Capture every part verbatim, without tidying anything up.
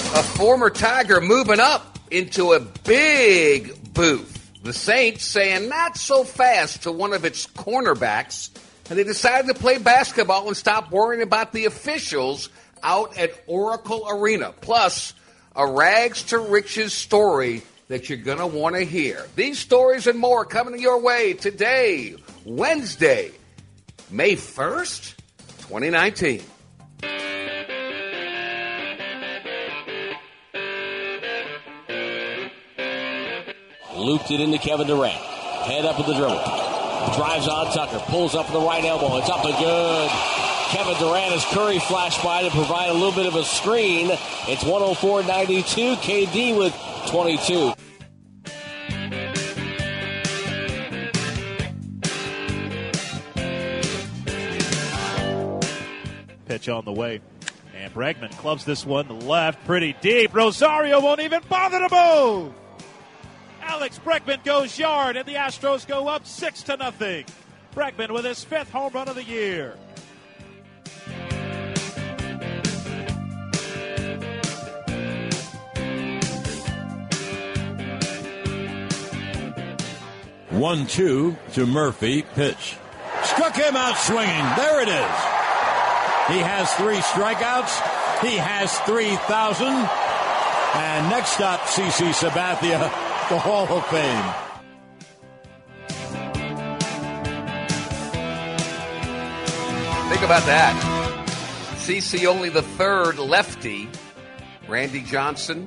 A former Tiger moving up into a big booth. The Saints saying not so fast to one of its cornerbacks, and they decided to play basketball and stop worrying about the officials out at Oracle Arena. Plus, a rags to riches story that you're going to want to hear. These stories and more coming your way today, Wednesday, May first, twenty nineteen. Looped it into Kevin Durant. Head up with the dribble. Drives on Tucker. Pulls up with the right elbow. It's up and good. Kevin Durant as Curry flashed by to provide a little bit of a screen. It's one oh four ninety-two. K D with twenty-two. Pitch on the way. And Bregman clubs this one to the left. Pretty deep. Rosario won't even bother to move. Alex Bregman goes yard, and the Astros go up six to nothing. Bregman with his fifth home run of the year. one two to Murphy. Pitch. Struck him out swinging. There it is. He has three strikeouts. He has three thousand. And next up, CeCe Sabathia, the Hall of Fame. Think about that. CeCe only the third lefty. Randy Johnson,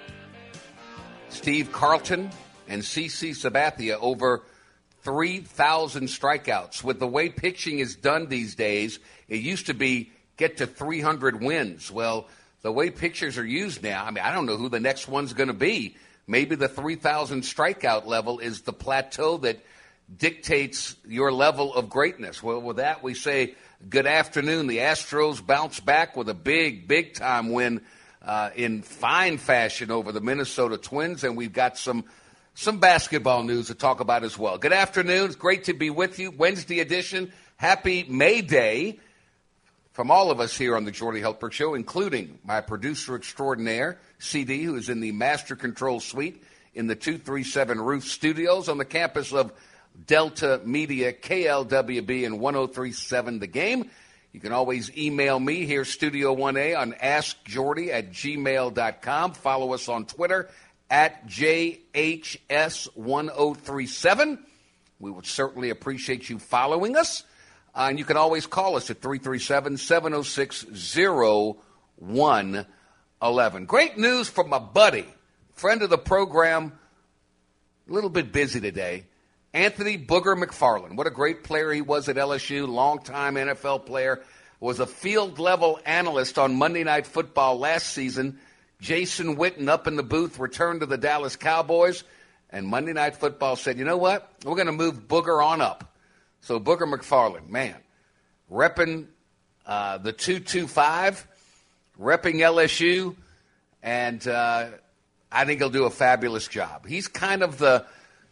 Steve Carlton, and CeCe Sabathia over three thousand strikeouts. With the way pitching is done these days, it used to be get to three hundred wins. Well, the way pitchers are used now, I mean, I don't know who the next one's going to be. Maybe the three thousand strikeout level is the plateau that dictates your level of greatness. Well, with that, we say good afternoon. The Astros bounce back with a big, big-time win uh, in fine fashion over the Minnesota Twins, and we've got some some basketball news to talk about as well. Good afternoon. It's great to be with you. Wednesday edition. Happy May Day from all of us here on the Jordy Hultberg Show, including my producer extraordinaire, C D, who is in the Master Control Suite in the two three seven Roof Studios on the campus of Delta Media, K L W B and one oh three point seven The Game. You can always email me here, Studio one A, on ask jordy at gmail dot com. Follow us on Twitter at J H S one oh three seven. We would certainly appreciate you following us. Uh, and you can always call us at three three seven, seven oh six, oh one one one. Great news from my buddy, friend of the program, a little bit busy today, Anthony Booger McFarland. What a great player he was at L S U, longtime N F L player, was a field-level analyst on Monday Night Football last season. Jason Witten up in the booth returned to the Dallas Cowboys, and Monday Night Football said, you know what, we're going to move Booger on up. So Booger McFarland, man, repping uh, the two two five, repping L S U, and uh, I think he'll do a fabulous job. He's kind of the,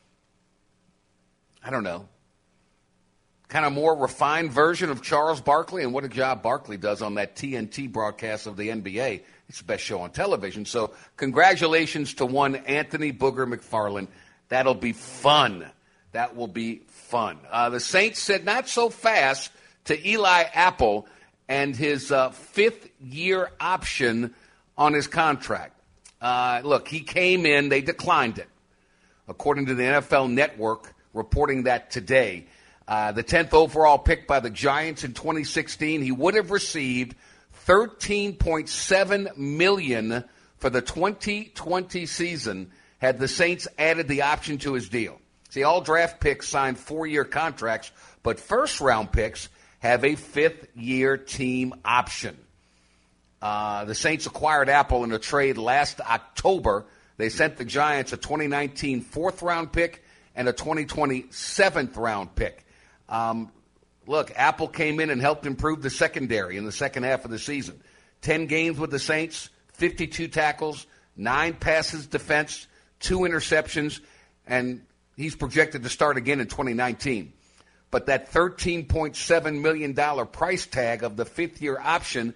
I don't know, kind of more refined version of Charles Barkley, and what a job Barkley does on that T N T broadcast of the N B A. It's the best show on television. So congratulations to one Anthony Booger McFarland. That'll be fun. That will be fun. Uh, the Saints said not so fast to Eli Apple and his uh, fifth-year option on his contract. Uh, look, he came in. They declined it, according to the N F L Network reporting that today. Uh, the tenth overall pick by the Giants in twenty sixteen, he would have received thirteen point seven million dollars for the twenty twenty season had the Saints added the option to his deal. See, all draft picks signed four-year contracts, but first-round picks have a fifth-year team option. Uh, the Saints acquired Apple in a trade last October. They sent the Giants a twenty nineteen fourth-round pick and a twenty twenty seventh-round pick. Um, look, Apple came in and helped improve the secondary in the second half of the season. Ten games with the Saints, fifty-two tackles, nine passes defense, two interceptions, and he's projected to start again in twenty nineteen. But that thirteen point seven million dollars price tag of the fifth-year option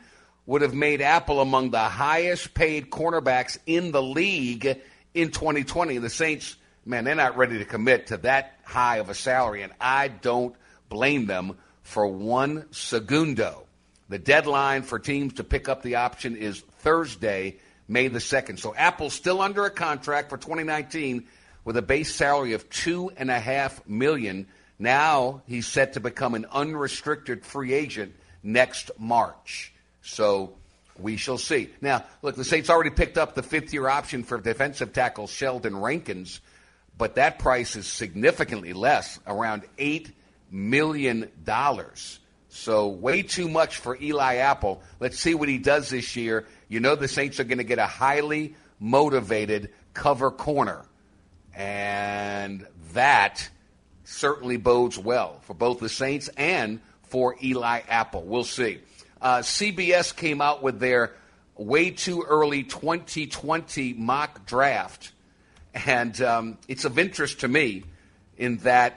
would have made Apple among the highest paid cornerbacks in the league in twenty twenty. The Saints, man, they're not ready to commit to that high of a salary, and I don't blame them for one segundo. The deadline for teams to pick up the option is Thursday, May the second. So Apple's still under a contract for twenty nineteen with a base salary of two and a half million. Now he's set to become an unrestricted free agent next March. So we shall see. Now, look, the Saints already picked up the fifth-year option for defensive tackle Sheldon Rankins, but that price is significantly less, around eight million dollars. So way too much for Eli Apple. Let's see what he does this year. You know the Saints are going to get a highly motivated cover corner, and that certainly bodes well for both the Saints and for Eli Apple. We'll see. Uh, C B S came out with their way too early twenty twenty mock draft, and um, it's of interest to me in that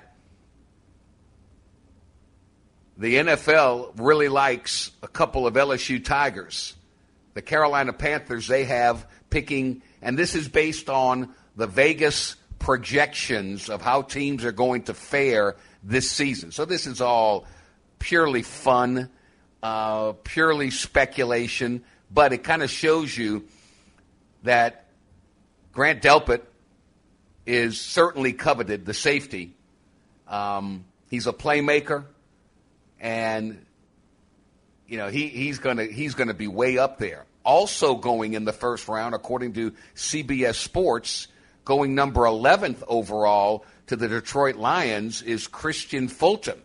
the N F L really likes a couple of L S U Tigers. The Carolina Panthers, they have picking, and this is based on the Vegas projections of how teams are going to fare this season. So this is all purely fun, uh, purely speculation, but it kind of shows you that Grant Delpit is certainly coveted, the safety. Um, he's a playmaker. And, you know, he, he's going to he's going to be way up there. Also going in the first round, according to C B S Sports, going number eleventh overall to the Detroit Lions is Christian Fulton.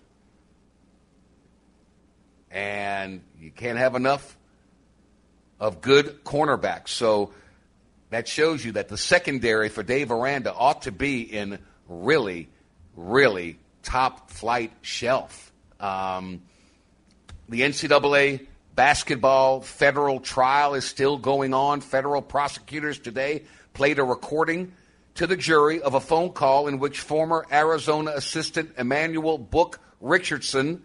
And you can't have enough of good cornerbacks. So that shows you that the secondary for Dave Aranda ought to be in really, really top-flight shelf. Um, the N C double A basketball federal trial is still going on. Federal prosecutors today played a recording to the jury of a phone call in which former Arizona assistant Emmanuel Book Richardson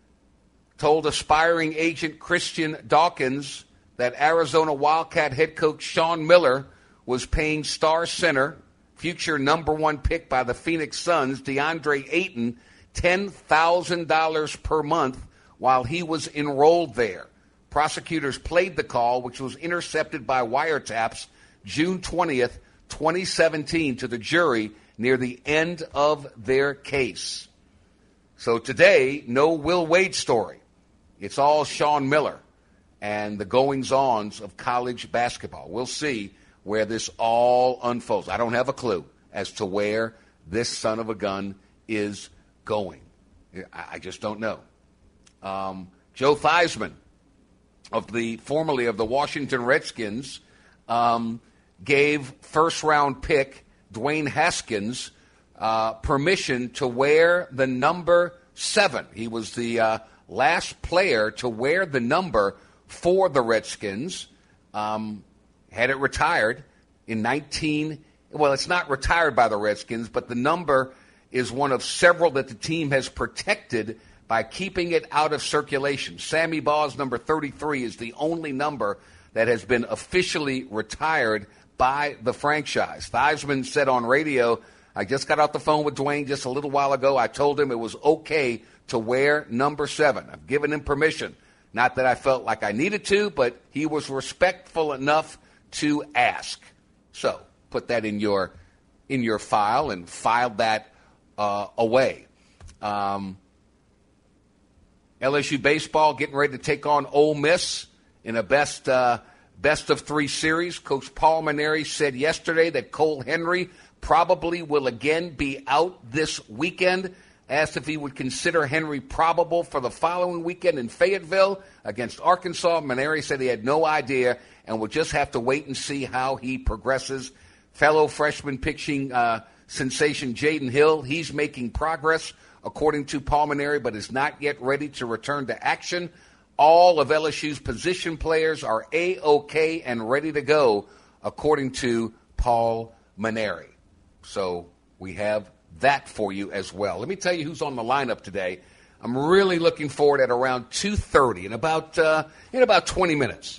told aspiring agent Christian Dawkins that Arizona Wildcat head coach Sean Miller was paying star center, future number one pick by the Phoenix Suns, DeAndre Ayton, ten thousand dollars per month while he was enrolled there. Prosecutors played the call, which was intercepted by wiretaps June twentieth, twenty seventeen, to the jury near the end of their case. So today, no Will Wade story. It's all Sean Miller and the goings-ons of college basketball. We'll see where this all unfolds. I don't have a clue as to where this son of a gun is going. I just don't know. Um, Joe Theismann, of the formerly of the Washington Redskins, um, gave first-round pick Dwayne Haskins uh, permission to wear the number seven. He was the uh, last player to wear the number for the Redskins. Um, had it retired in nineteen. Well, it's not retired by the Redskins, but the number is one of several that the team has protected by keeping it out of circulation. Sammy Baugh's number thirty-three is the only number that has been officially retired by the franchise. Theismann said on radio, I just got off the phone with Dwayne just a little while ago. I told him it was okay to wear number seven. I've given him permission. Not that I felt like I needed to, but he was respectful enough to ask. So put that in your in your file and filed that Uh, away. Um, L S U baseball getting ready to take on Ole Miss in a best uh, best of three series. Coach Paul Mainieri said yesterday that Cole Henry probably will again be out this weekend. Asked if he would consider Henry probable for the following weekend in Fayetteville against Arkansas. Mainieri said he had no idea and will just have to wait and see how he progresses. Fellow freshman pitching uh, sensation Jaden Hill, he's making progress, according to Paul Mainieri, but is not yet ready to return to action. All of L S U's position players are A-OK and ready to go, according to Paul Mainieri. So we have that for you as well. Let me tell you who's on the lineup today. I'm really looking forward at around two thirty, in about, uh, in about twenty minutes.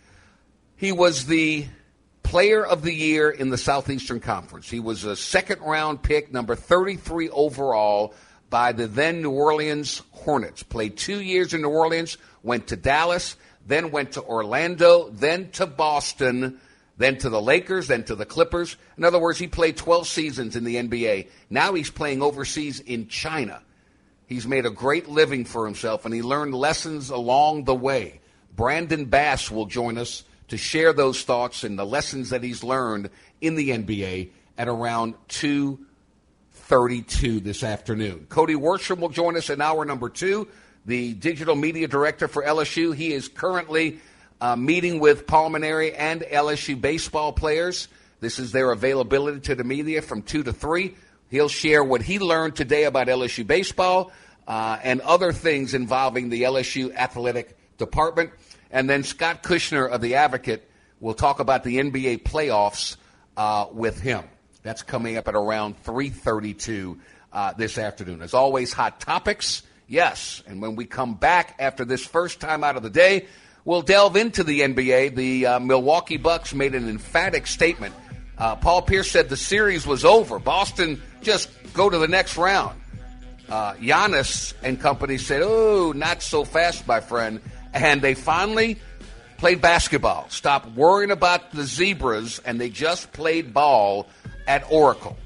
He was the Player of the Year in the Southeastern Conference. He was a second-round pick, number thirty-three overall, by the then New Orleans Hornets. Played two years in New Orleans, went to Dallas, then went to Orlando, then to Boston, then to the Lakers, then to the Clippers. In other words, he played twelve seasons in the N B A. Now he's playing overseas in China. He's made a great living for himself, and he learned lessons along the way. Brandon Bass will join us to share those thoughts and the lessons that he's learned in the N B A at around two thirty-two this afternoon. Cody Worsham will join us in hour number two, the digital media director for L S U. He is currently uh, meeting with Pulmonary and L S U baseball players. This is their availability to the media from two to three. He'll share what he learned today about L S U baseball uh, and other things involving the L S U athletic department. And then Scott Kushner of The Advocate will talk about the N B A playoffs uh, with him. That's coming up at around three thirty-two uh, this afternoon. As always, hot topics, yes. And when we come back after this first time out of the day, we'll delve into the N B A. The uh, Milwaukee Bucks made an emphatic statement. Uh, Paul Pierce said the series was over. Boston, just go to the next round. Uh, Giannis and company said, oh, not so fast, my friend. And they finally played basketball. Stopped worrying about the Zebras, and they just played ball at Oracle.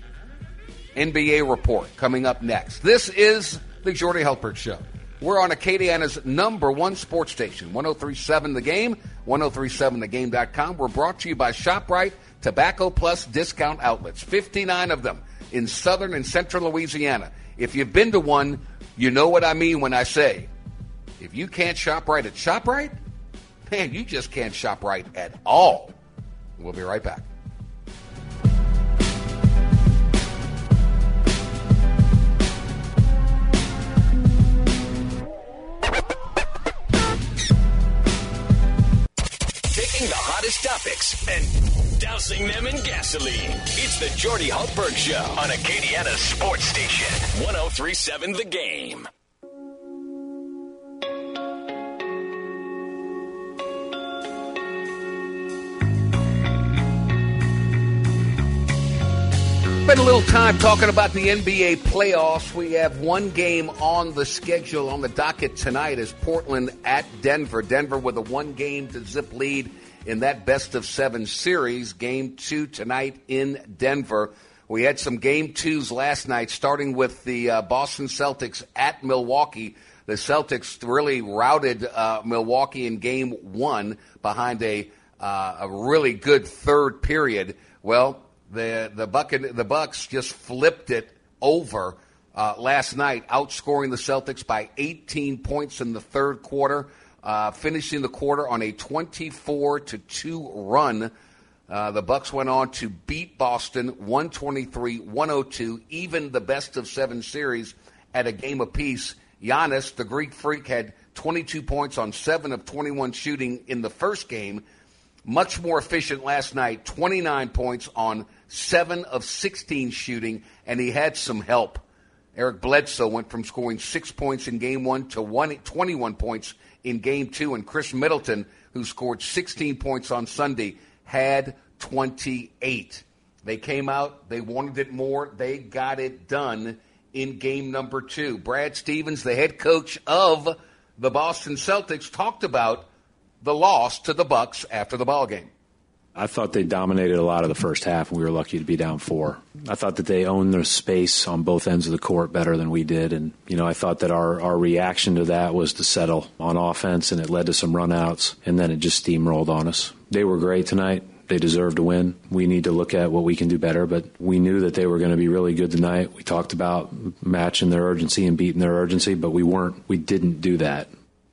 N B A report coming up next. This is the Jordy Hultberg Show. We're on Acadiana's number one sports station, one oh three point seven The Game, ten thirty-seven the game dot com. We're brought to you by ShopRite Tobacco Plus discount outlets, fifty-nine of them in southern and central Louisiana. If you've been to one, you know what I mean when I say, if you can't shop right at ShopRite, man, you just can't shop right at all. We'll be right back. Taking the hottest topics and dousing them in gasoline. It's the Jordy Hultberg Show on Acadiana Sports Station, ten thirty-seven The Game. Spend a little time talking about the N B A playoffs. We have one game on the schedule on the docket tonight as Portland at Denver. Denver with a one-game to zip lead in that best-of-seven series. Game two tonight in Denver. We had some game twos last night, starting with the uh, Boston Celtics at Milwaukee. The Celtics really routed uh, Milwaukee in game one behind a, uh, a really good third period. Well, The the Bucket the Bucks just flipped it over uh, last night, outscoring the Celtics by eighteen points in the third quarter, uh, finishing the quarter on a twenty-four to two run. Uh, the Bucks went on to beat Boston one twenty-three to one oh two, even the best of seven series at a game apiece. Giannis, the Greek Freak, had twenty-two points on seven of twenty-one shooting in the first game. Much more efficient last night, twenty-nine points on seven of sixteen shooting, and he had some help. Eric Bledsoe went from scoring six points in game one to one, twenty-one points in game two, and Chris Middleton, who scored sixteen points on Sunday, had twenty-eight. They came out, they wanted it more, they got it done in game number two. Brad Stevens, the head coach of the Boston Celtics, talked about the loss to the Bucks after the ball game. I thought they dominated a lot of the first half, and we were lucky to be down four. I thought that they owned their space on both ends of the court better than we did, and you know I thought that our, our reaction to that was to settle on offense, and it led to some runouts, and then it just steamrolled on us. They were great tonight. They deserve to win. We need to look at what we can do better, but we knew that they were going to be really good tonight. We talked about matching their urgency and beating their urgency, but we weren't. We didn't do that.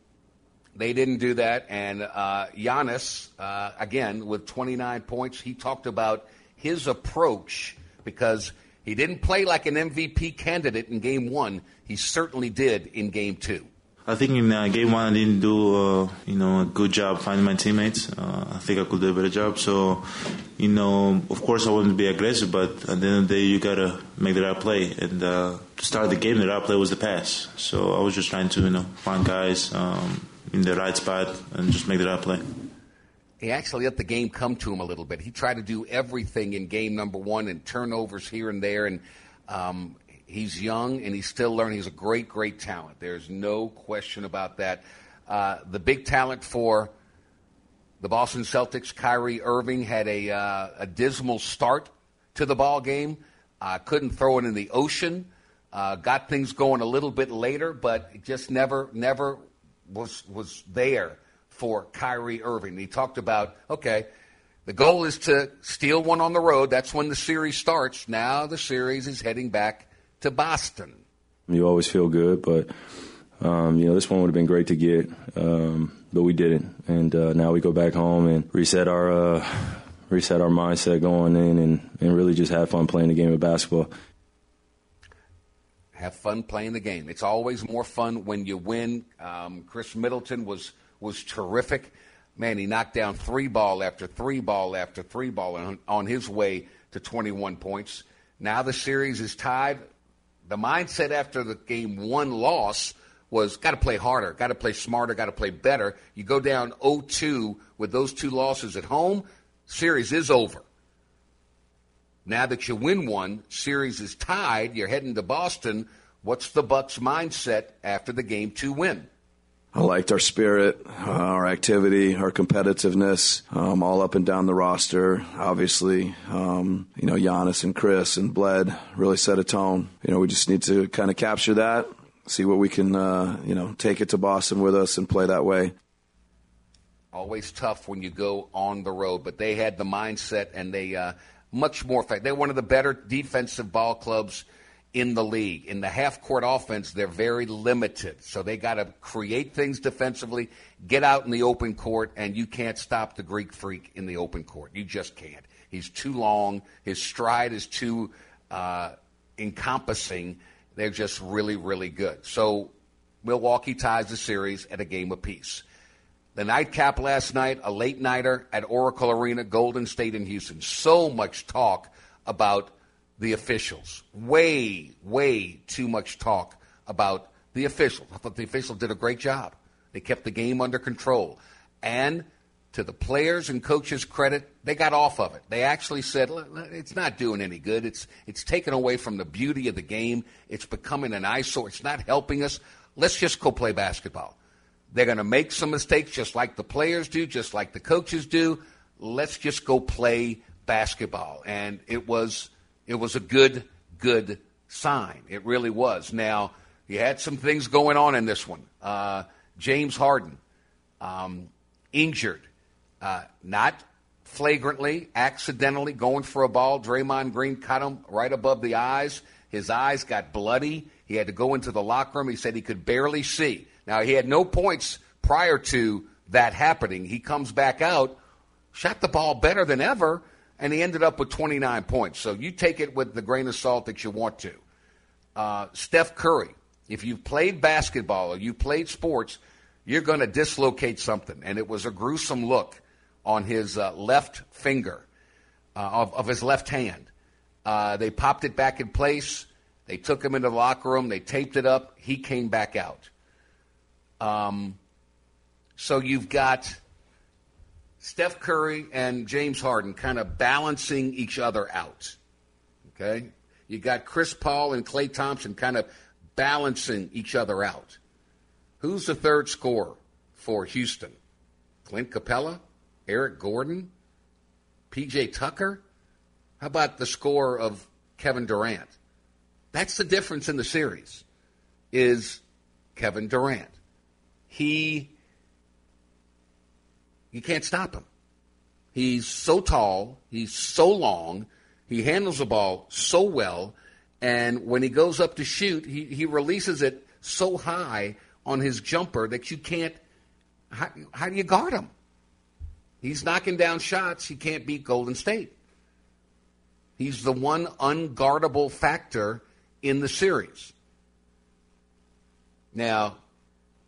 They didn't do that, and uh, Giannis, uh, again, with twenty-nine points, he talked about his approach because he didn't play like an M V P candidate in game one. He certainly did in game two. I think in uh, game one I didn't do, uh, you know, a good job finding my teammates. Uh, I think I could do a better job. So, you know, of course I wanted to be aggressive, but at the end of the day you gotta make the right play. And uh, to start the game, the right play was the pass. So I was just trying to, you know, find guys um, in the right spot and just make the right play. He actually let the game come to him a little bit. He tried to do everything in game number one and turnovers here and there, and um, he's young, and he's still learning. He's a great, great talent. There's no question about that. Uh, the big talent for the Boston Celtics, Kyrie Irving, had a, uh, a dismal start to the ball game. Uh, couldn't throw it in the ocean. Uh, got things going a little bit later, but it just never, never was was there for Kyrie Irving. He talked about, okay, the goal is to steal one on the road. That's when the series starts. Now the series is heading back to Boston. You always feel good, but, um, you know, this one would have been great to get, um, but we didn't. And uh, now we go back home and reset our uh, reset our mindset going in and, and really just have fun playing the game of basketball. Have fun playing the game. It's always more fun when you win. Um, Chris Middleton was was terrific. Man, he knocked down three ball after three ball after three ball on, on his way to twenty-one points. Now the series is tied. The mindset after the game one loss was got to play harder, got to play smarter, got to play better. You go down oh two with those two losses at home, series is over. Now that you win one, series is tied, you're heading to Boston. What's the Bucks' mindset after the game two win? I liked our spirit, uh, our activity, our competitiveness, um, all up and down the roster. Obviously, um, you know, Giannis and Chris and Bled really set a tone. You know, we just need to kind of capture that, see what we can, uh, you know, take it to Boston with us and play that way. Always tough when you go on the road, but they had the mindset and they uh, much more effective. They're one of the better defensive ball clubs in the league. In the half-court offense, they're very limited. So they got to create things defensively, get out in the open court, and you can't stop the Greek Freak in the open court. You just can't. He's too long. His stride is too uh, encompassing. They're just really, really good. So Milwaukee ties the series at a game apiece. The nightcap last night, a late-nighter at Oracle Arena, Golden State and Houston. So much talk about the officials. Way, way too much talk about the officials. I thought the officials did a great job. They kept the game under control. And to the players and coaches' credit, they got off of it. They actually said, it's not doing any good. It's it's taken away from the beauty of the game. It's becoming an eyesore. It's not helping us. Let's just go play basketball. They're going to make some mistakes just like the players do, just like the coaches do. Let's just go play basketball. And it was... It was a good, good sign. It really was. Now, you had some things going on in this one. Uh, James Harden, um, injured, uh, not flagrantly, accidentally going for a ball. Draymond Green cut him right above the eyes. His eyes got bloody. He had to go into the locker room. He said he could barely see. Now, he had no points prior to that happening. He comes back out, shot the ball better than ever, and he ended up with twenty-nine points. So you take it with the grain of salt that you want to. Uh, Steph Curry, if you've played basketball or you played sports, you're going to dislocate something. And it was a gruesome look on his uh, left finger uh, of, of his left hand. Uh, they popped it back in place. They took him into the locker room. They taped it up. He came back out. Um, so you've got Steph Curry and James Harden kind of balancing each other out, okay? You got Chris Paul and Klay Thompson kind of balancing each other out. Who's the third scorer for Houston? Clint Capella? Eric Gordon? P J Tucker? How about the score of Kevin Durant? That's the difference in the series, is Kevin Durant. He... You can't stop him. He's so tall. He's so long. He handles the ball so well. And when he goes up to shoot, he, he releases it so high on his jumper that you can't – how, how do you guard him? He's knocking down shots. You can't beat Golden State. He's the one unguardable factor in the series. Now,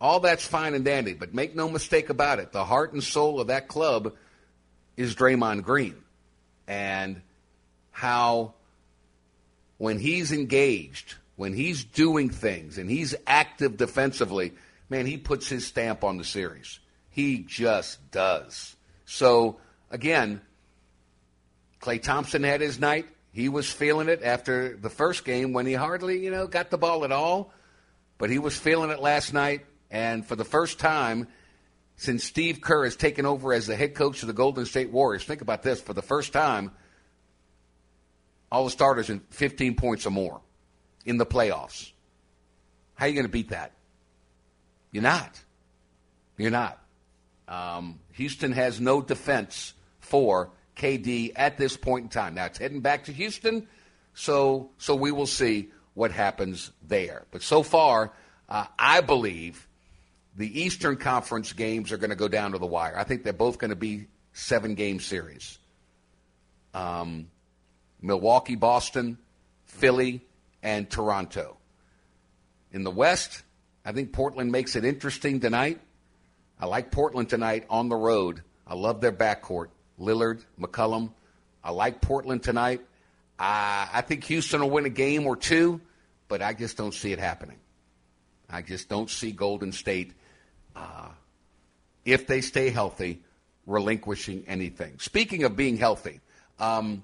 All that's fine and dandy, but make no mistake about it. The heart and soul of that club is Draymond Green. And how when he's engaged, when he's doing things, and he's active defensively, man, he puts his stamp on the series. He just does. So, again, Klay Thompson had his night. He was feeling it after the first game when he hardly, you know, got the ball at all. But he was feeling it last night. And for the first time since Steve Kerr has taken over as the head coach of the Golden State Warriors, think about this, for the first time, all the starters in fifteen points or more in the playoffs. How are you going to beat that? You're not. You're not. Um, Houston has no defense for K D at this point in time. Now, it's heading back to Houston, so so we will see what happens there. But so far, uh, I believe the Eastern Conference games are going to go down to the wire. I think they're both going to be seven-game series. Um, Milwaukee, Boston, Philly, and Toronto. In the West, I think Portland makes it interesting tonight. I like Portland tonight on the road. I love their backcourt. Lillard, McCollum. I like Portland tonight. I, I think Houston will win a game or two, but I just don't see it happening. I just don't see Golden State, uh, if they stay healthy, relinquishing anything. Speaking of being healthy, um,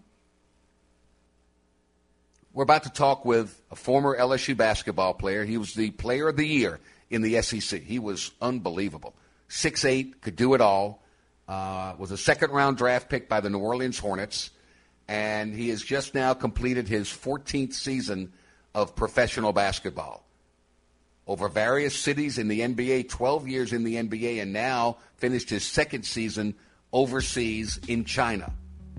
we're about to talk with a former L S U basketball player. He was the player of the year in the S E C. He was unbelievable. six eight, could do it all. Uh, was a second-round draft pick by the New Orleans Hornets, and he has just now completed his fourteenth season of professional basketball. Over various cities in the N B A, twelve years in the N B A, and now finished his second season overseas in China.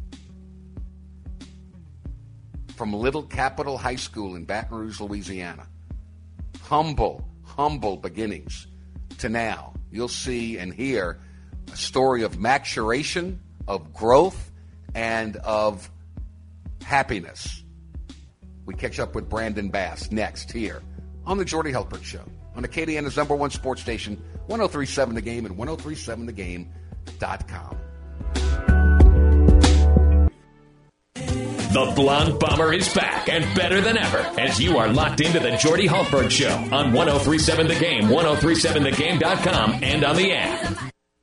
From Little Capital High School in Baton Rouge, Louisiana. Humble, humble beginnings to now. You'll see and hear a story of maturation, of growth, and of happiness. We catch up with Brandon Bass next here on the Jordy Hultberg Show on Acadiana's number one sports station, one oh three point seven The Game and ten thirty-seven the game dot com. The Blonde Bomber is back and better than ever as you are locked into the Jordy Hultberg Show on ten thirty-seven The Game, ten thirty-seven the game dot com, and on the app.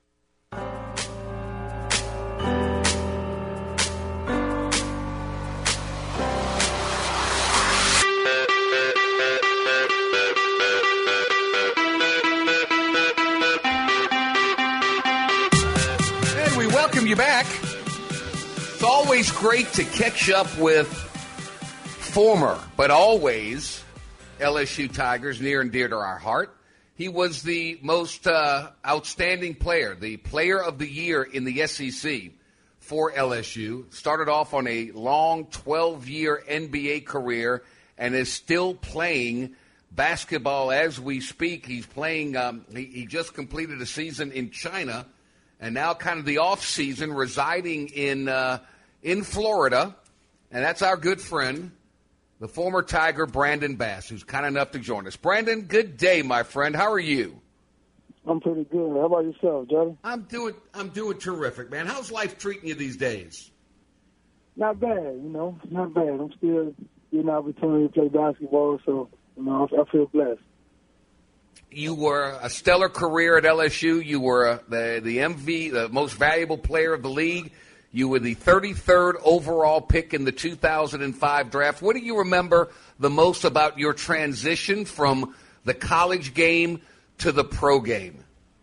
You back. It's always great to catch up with former, but always L S U Tigers, near and dear to our heart. He was the most uh, outstanding player, the player of the year in the S E C for L S U. Started off on a long twelve-year N B A career and is still playing basketball as we speak. He's playing, um, he, he just completed a season in China. And now kind of the off-season residing in uh, in Florida. And that's our good friend, the former Tiger, Brandon Bass, who's kind enough to join us. Brandon, good day, my friend. How are you? I'm pretty good. How about yourself, Johnny? I'm doing I'm doing terrific, man. How's life treating you these days? Not bad, you know. Not bad. I'm still getting an opportunity to play basketball, so you know, I feel blessed. You were a stellar career at L S U. You were uh, the the M V, the most valuable player of the league. You were the thirty-third overall pick in the two thousand five draft. What do you remember the most about your transition from the college game to the pro game?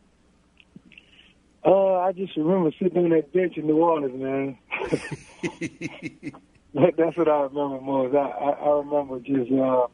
Uh, I just remember sitting on that bench in New Orleans, man. That's what I remember most. I, I, I remember just... Uh,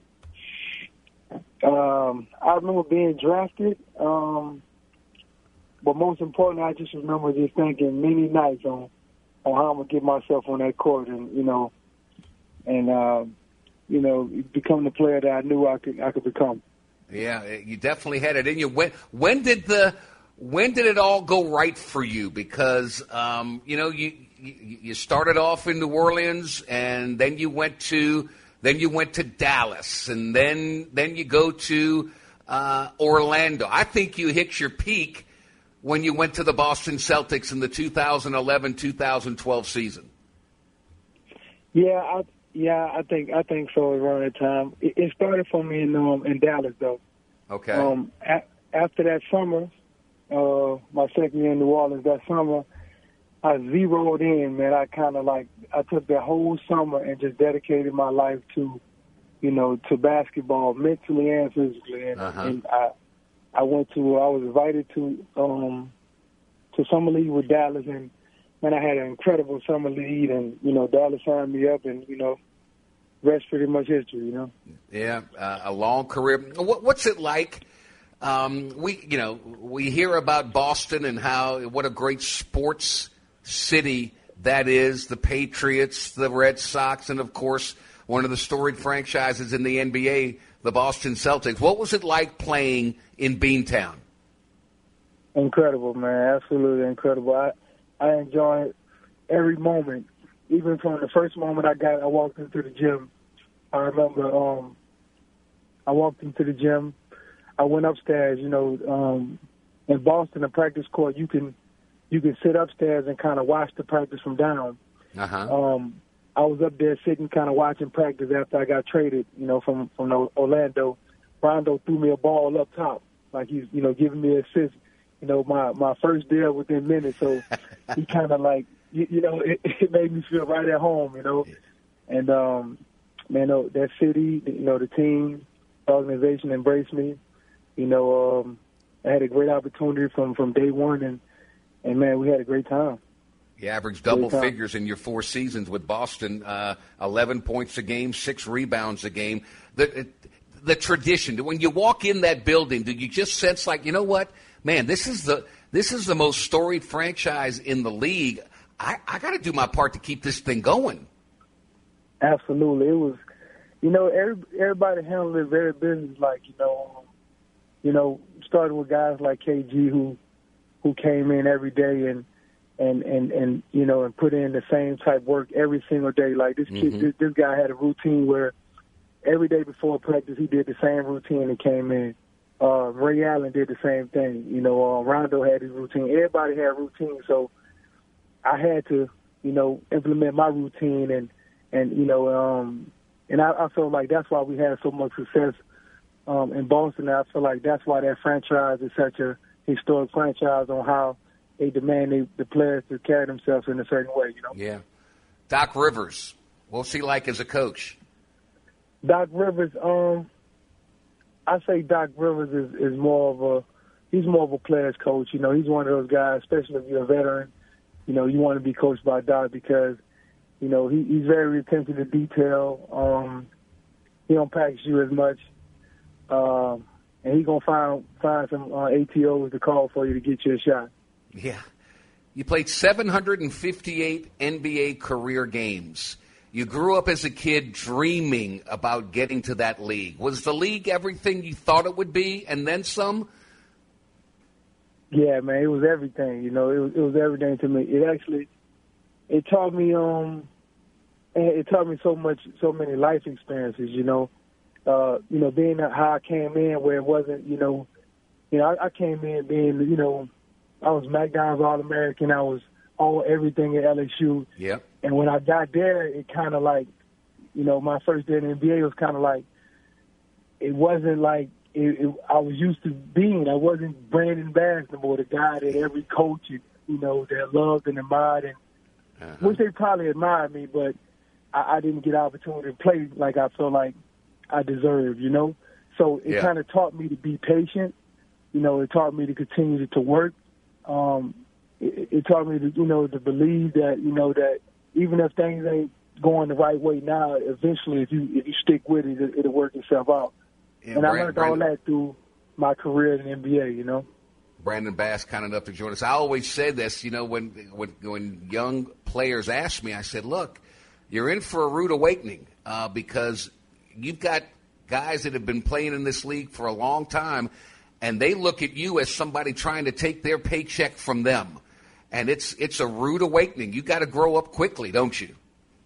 Um, I remember being drafted, um, but most importantly, I just remember just thinking many nights on, on how I'm gonna get myself on that court, and you know, and uh, you know, become the player that I knew I could I could become. Yeah, you definitely had it in you. When when did the when did it all go right for you? Because um, you know, you, you you started off in New Orleans, and then you went to. Then you went to Dallas, and then then you go to uh, Orlando. I think you hit your peak when you went to the Boston Celtics in the two thousand eleven two thousand twelve season. Yeah, I, yeah, I think I think so around that time. It, it started for me in um, in Dallas though. Okay. Um, a- after that summer, uh, my second year in New Orleans, that summer, I zeroed in, man. I kind of like I took that whole summer and just dedicated my life to, you know, to basketball, mentally and physically. And, uh-huh. and I, I went to, I was invited to, um, to summer league with Dallas, and man, I had an incredible summer league, and you know, Dallas signed me up, and you know, rest pretty much history, you know. Yeah, uh, a long career. What, what's it like? Um, we, you know, we hear about Boston and how what a great sports city that is. The Patriots, the Red Sox, and of course, one of the storied franchises in the N B A, the Boston Celtics. What was it like playing in Beantown? Incredible, man. Absolutely incredible. I, I enjoyed every moment, even from the first moment I got, I walked into the gym. I remember um, I walked into the gym. I went upstairs. You know, um, in Boston, the practice court, you can you can sit upstairs and kind of watch the practice from down. Uh-huh. Um, I was up there sitting, kind of watching practice after I got traded. You know, from from Orlando. Rondo threw me a ball up top, like he's you know giving me an assist. You know, my, my first deal within minutes, so he kind of like, you, you know, it, it made me feel right at home, you know. And, um, man, you know, that city, you know, the team, the organization embraced me. You know, um, I had a great opportunity from, from day one, and, and, man, we had a great time. You averaged double figures in your four seasons with Boston, uh, eleven points a game, six rebounds a game. The, the tradition, when you walk in that building, do you just sense like, you know what? Man, this is the this is the most storied franchise in the league. I, I got to do my part to keep this thing going. Absolutely, it was. You know, every, everybody handled it very business-like. You know, you know, started with guys like K G who who came in every day and and and and you know and put in the same type work every single day. Like this kid, mm-hmm. this, this guy had a routine where every day before practice he did the same routine and came in. Uh, Ray Allen did the same thing. You know, uh, Rondo had his routine. Everybody had routine, so I had to, you know, implement my routine, and and you know, um, and I, I feel like that's why we had so much success um, in Boston. And I feel like that's why that franchise is such a historic franchise on how they demand they, the players to carry themselves in a certain way. You know. Yeah. Doc Rivers, what's he like as a coach? Doc Rivers, um. I say Doc Rivers is, is more of a he's more of a player's coach. You know, he's one of those guys, especially if you're a veteran. You know, you want to be coached by Doc because, you know, he, he's very attentive to detail. Um, he don't package you as much, um, and he's gonna find find some uh, A T Os to call for you to get you a shot. Yeah, you played seven hundred fifty-eight N B A career games. You grew up as a kid dreaming about getting to that league. Was the league everything you thought it would be, and then some? Yeah, man, it was everything. You know, it was, it was everything to me. It actually, it taught me, um, it taught me so much, so many life experiences. You know, uh, you know, being how I came in, where it wasn't, you know, you know, I, I came in being, you know, I was McDonald's All-American. I was all everything at L S U. Yeah. And when I got there, it kind of like, you know, my first day in the N B A was kind of like, it wasn't like it, it, I was used to being. I wasn't Brandon Bass no more, the guy that every coach, you know, that loved and admired, and uh-huh. which they probably admired me, but I, I didn't get an opportunity to play like I felt like I deserved, you know. So it yeah. kind of taught me to be patient. You know, it taught me to continue to work. Um, it, it taught me to, you know, to believe that, you know, that even if things ain't going the right way now, eventually, if you if you stick with it, it it'll work itself out. Yeah, and Brand, I learned Brandon, all that through my career in the N B A, you know. Brandon Bass, kind enough to join us. I always say this, you know, when when when young players ask me, I said, look, you're in for a rude awakening uh, because you've got guys that have been playing in this league for a long time, and they look at you as somebody trying to take their paycheck from them. And it's it's a rude awakening. You got to grow up quickly, don't you?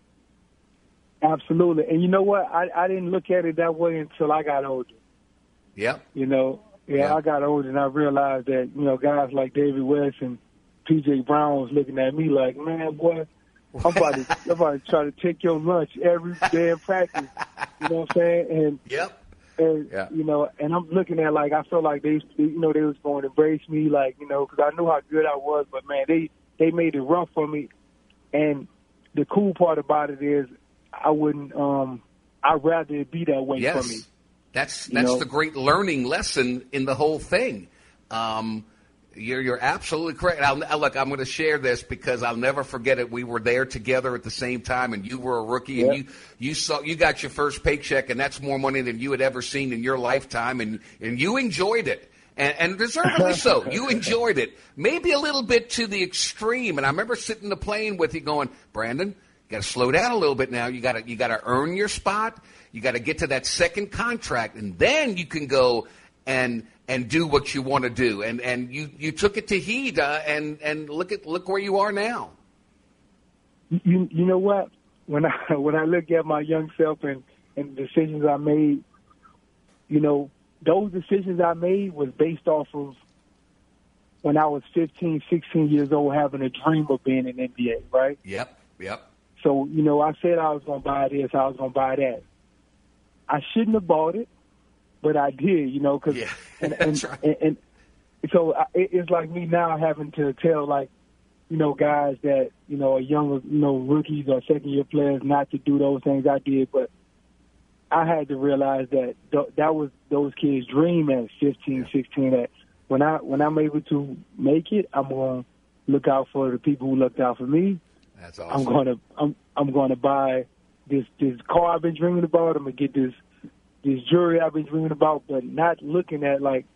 Absolutely. And you know what? I, I didn't look at it that way until I got older. Yep. You know, yeah, Yep. I got older and I realized that, you know, guys like David West and P J Brown was looking at me like, man, boy, I'm about to, I'm about to try to take your lunch every day in practice. You know what I'm saying? And Yep. And, Yeah. you know, and I'm looking at, like, I felt like they, you know, they was going to embrace me, like, you know, because I knew how good I was. But, man, they, they made it rough for me. And the cool part about it is I wouldn't, um, I'd rather it be that way yes. for me. That's, You that's know? the great learning lesson in the whole thing. Um, You're you're absolutely correct. I'll, I'll, look, I'm going to share this because I'll never forget it. We were there together at the same time, and you were a rookie, and Yep. you you saw you got your first paycheck, and that's more money than you had ever seen in your lifetime, and and you enjoyed it, and, and deservedly so. You enjoyed it, maybe a little bit to the extreme. And I remember sitting in the plane with you, going, Brandon, you got to slow down a little bit now. You got to you got to earn your spot. You got to get to that second contract, and then you can go and. and do what you want to do. And and you, you took it to heed, uh, and, and look at look where you are now. You you know what? When I when I look at my young self and, and the decisions I made, you know, those decisions I made was based off of when I was fifteen, sixteen years old, having a dream of being in N B A, right? Yep, yep. So, you know, I said I was going to buy this, I was going to buy that. I shouldn't have bought it, but I did, you know, because Yeah, and, that's and, right. and, and so I, it- it's like me now having to tell, like, you know, guys that, you know, are young, you know, rookies or second-year players not to do those things I did. But I had to realize that th- that was those kids' dream at fifteen, sixteen, that when, I, when I'm able to make it, I'm going to look out for the people who looked out for me. That's I'm awesome. going to I'm I'm going to buy this this car I've been dreaming about. I'm going to get this this jewelry I've been dreaming about, but not looking at, like,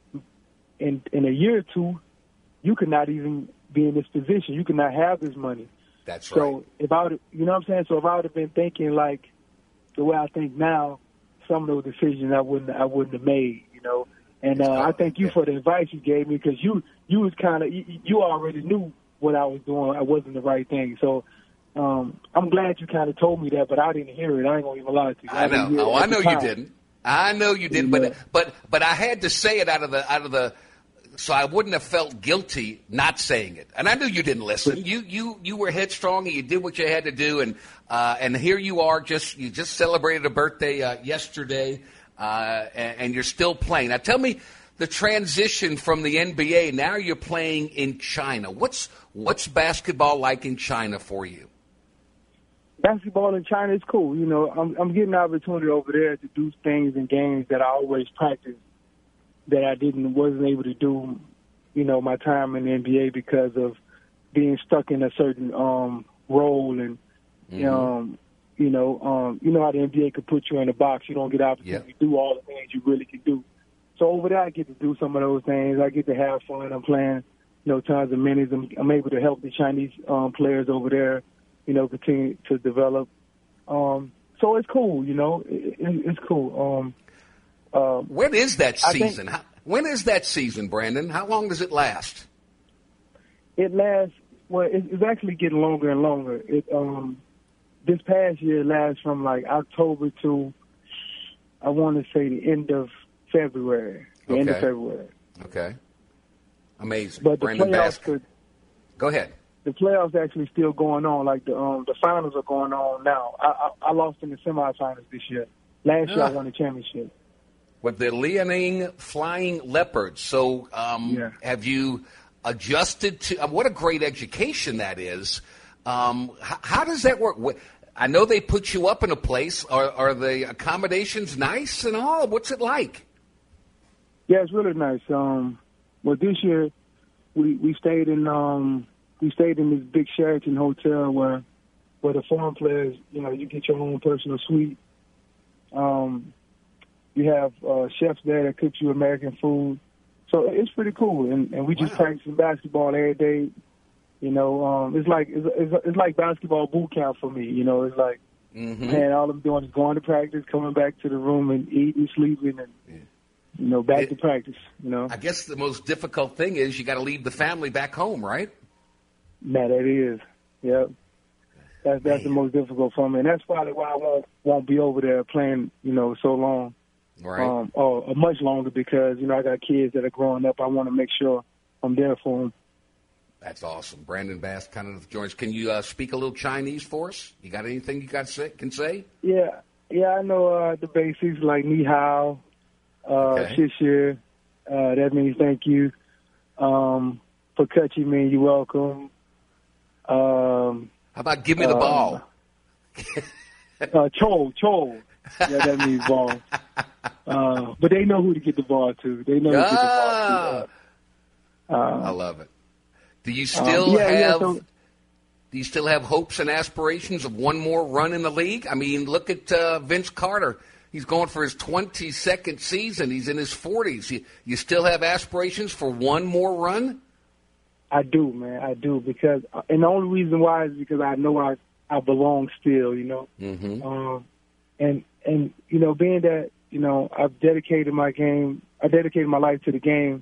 in in a year or two, you could not even be in this position. You could not have this money. That's So right. if I would, you know what I'm saying? So if I would have been thinking like the way I think now, some of those decisions I wouldn't I wouldn't have made, you know. And uh, I thank you for the advice you gave me, because you you was kind of you, you already knew what I was doing. I wasn't the right thing. So um, I'm glad you kind of told me that, but I didn't hear it. I ain't gonna even lie to you. I didn't know. hear it Oh, at I the know you time. didn't. I know you didn't. Yeah. But but but I had to say it out of the out of the. So I wouldn't have felt guilty not saying it. And I knew you didn't listen. You you you were headstrong and you did what you had to do. And uh, and here you are. Just you just celebrated a birthday uh, yesterday, uh, and, and you're still playing. Now tell me the transition from the N B A. Now you're playing in China. What's what's basketball like in China for you? Basketball in China is cool. You know, I'm, I'm getting an opportunity over there to do things in games that I always practiced that I didn't wasn't able to do, you know, my time in the N B A because of being stuck in a certain um, role and, Mm-hmm. um, you know, um, you know how the N B A could put you in a box. You don't get the opportunity to do all the things you really can do. So over there, I get to do some of those things. I get to have fun. I'm playing, you know, tons of minutes. I'm, I'm able to help the Chinese um, players over there, you know, continue to develop. Um, so it's cool, you know, it, it, it's cool. Um, uh, When is that I think- season? How, when is that season, Brandon? How long does it last? It lasts, well, it, it's actually getting longer and longer. It, um, this past year lasts from like October to, I want to say the end of February, the end of Okay. February. Okay. Amazing. But the Brandon playoffs Basket. could, Go ahead. the playoffs actually still going on. Like the um, the finals are going on now. I, I, I lost in the semifinals this year. Last year Ah. I won the championship. With the Liaoning Flying Leopards. So um, Yeah. have you adjusted to uh, – what a great education that is. Um, h- how does that work? Wh- I know they put you up in a place. Are, are the accommodations nice and all? What's it like? Yeah, it's really nice. Um, well, this year we we stayed in um we stayed in this big Sheraton hotel where where the foreign players, you know, you get your own personal suite. Um, you have uh, chefs there that cook you American food, so it's pretty cool. And and we just Wow. practicing basketball every day. You know, um, it's like it's, it's it's like basketball boot camp for me. You know, it's like Mm-hmm. man, all I'm doing is going to practice, coming back to the room, and eating, sleeping, and you know, back It- to practice. You know. I guess the most difficult thing is you got to leave the family back home, right? No, that is. Yep. That's that's the most difficult for me, and that's probably why I won't won't be over there playing, you know, so long. right? Um, or, or much longer because, you know, I got kids that are growing up. I want to make sure I'm there for them. That's awesome. Brandon Bass kind of joins. Can you uh, speak a little Chinese for us? You got anything you got to say, can say? Yeah. Yeah, I know uh, the basics like ni hao, uh, Okay. shishir. Uh, that means thank you. Um, Pakachi means you're welcome. Um, How about give me the uh, ball? uh, Chol, Chol. Yeah, that means ball. Uh, but they know who to get the ball to. They know who to get the ball to. Uh, I love it. Do you still um, yeah, have? yeah, so, do you still have hopes and aspirations of one more run in the league? I mean, look at uh, Vince Carter. He's going for his twenty-second season. He's in his forties. You, you still have aspirations for one more run? I do, man. I do because, and the only reason why is because I know I I belong still. You know, Mm-hmm. um, and and you know, being that you know I've dedicated my game, I dedicated my life to the game.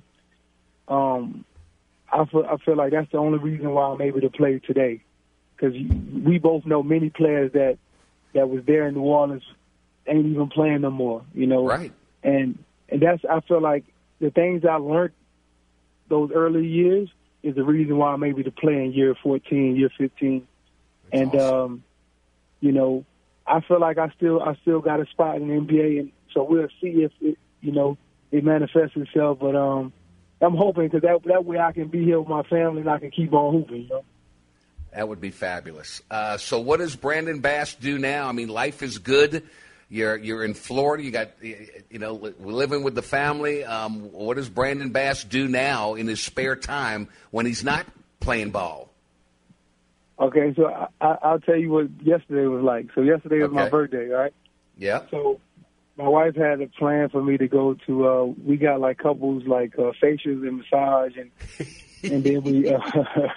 Um, I feel I feel like that's the only reason why I'm able to play today, because we both know many players that that was there in New Orleans ain't even playing no more. You know, Right. And and that's I feel like the things I learned those early years is the reason why I'm able to play in year fourteen, year fifteen, That's and awesome. um, you know, I feel like I still I still got a spot in the N B A, and so we'll see if it, you know, it manifests itself. But um, I'm hoping because that that way I can be here with my family and I can keep on hooping. You know. That would be fabulous. Uh, so what does Brandon Bass do now? I mean, life is good. You're you're in Florida. You got you know we're living with the family. Um, what does Brandon Bass do now in his spare time when he's not playing ball? Okay, so I, I, I'll tell you what yesterday was like. So yesterday was my Okay. birthday, right? Yeah. So my wife had a plan for me to go to. Uh, we got like couples like uh, facials and massage, and and then we uh,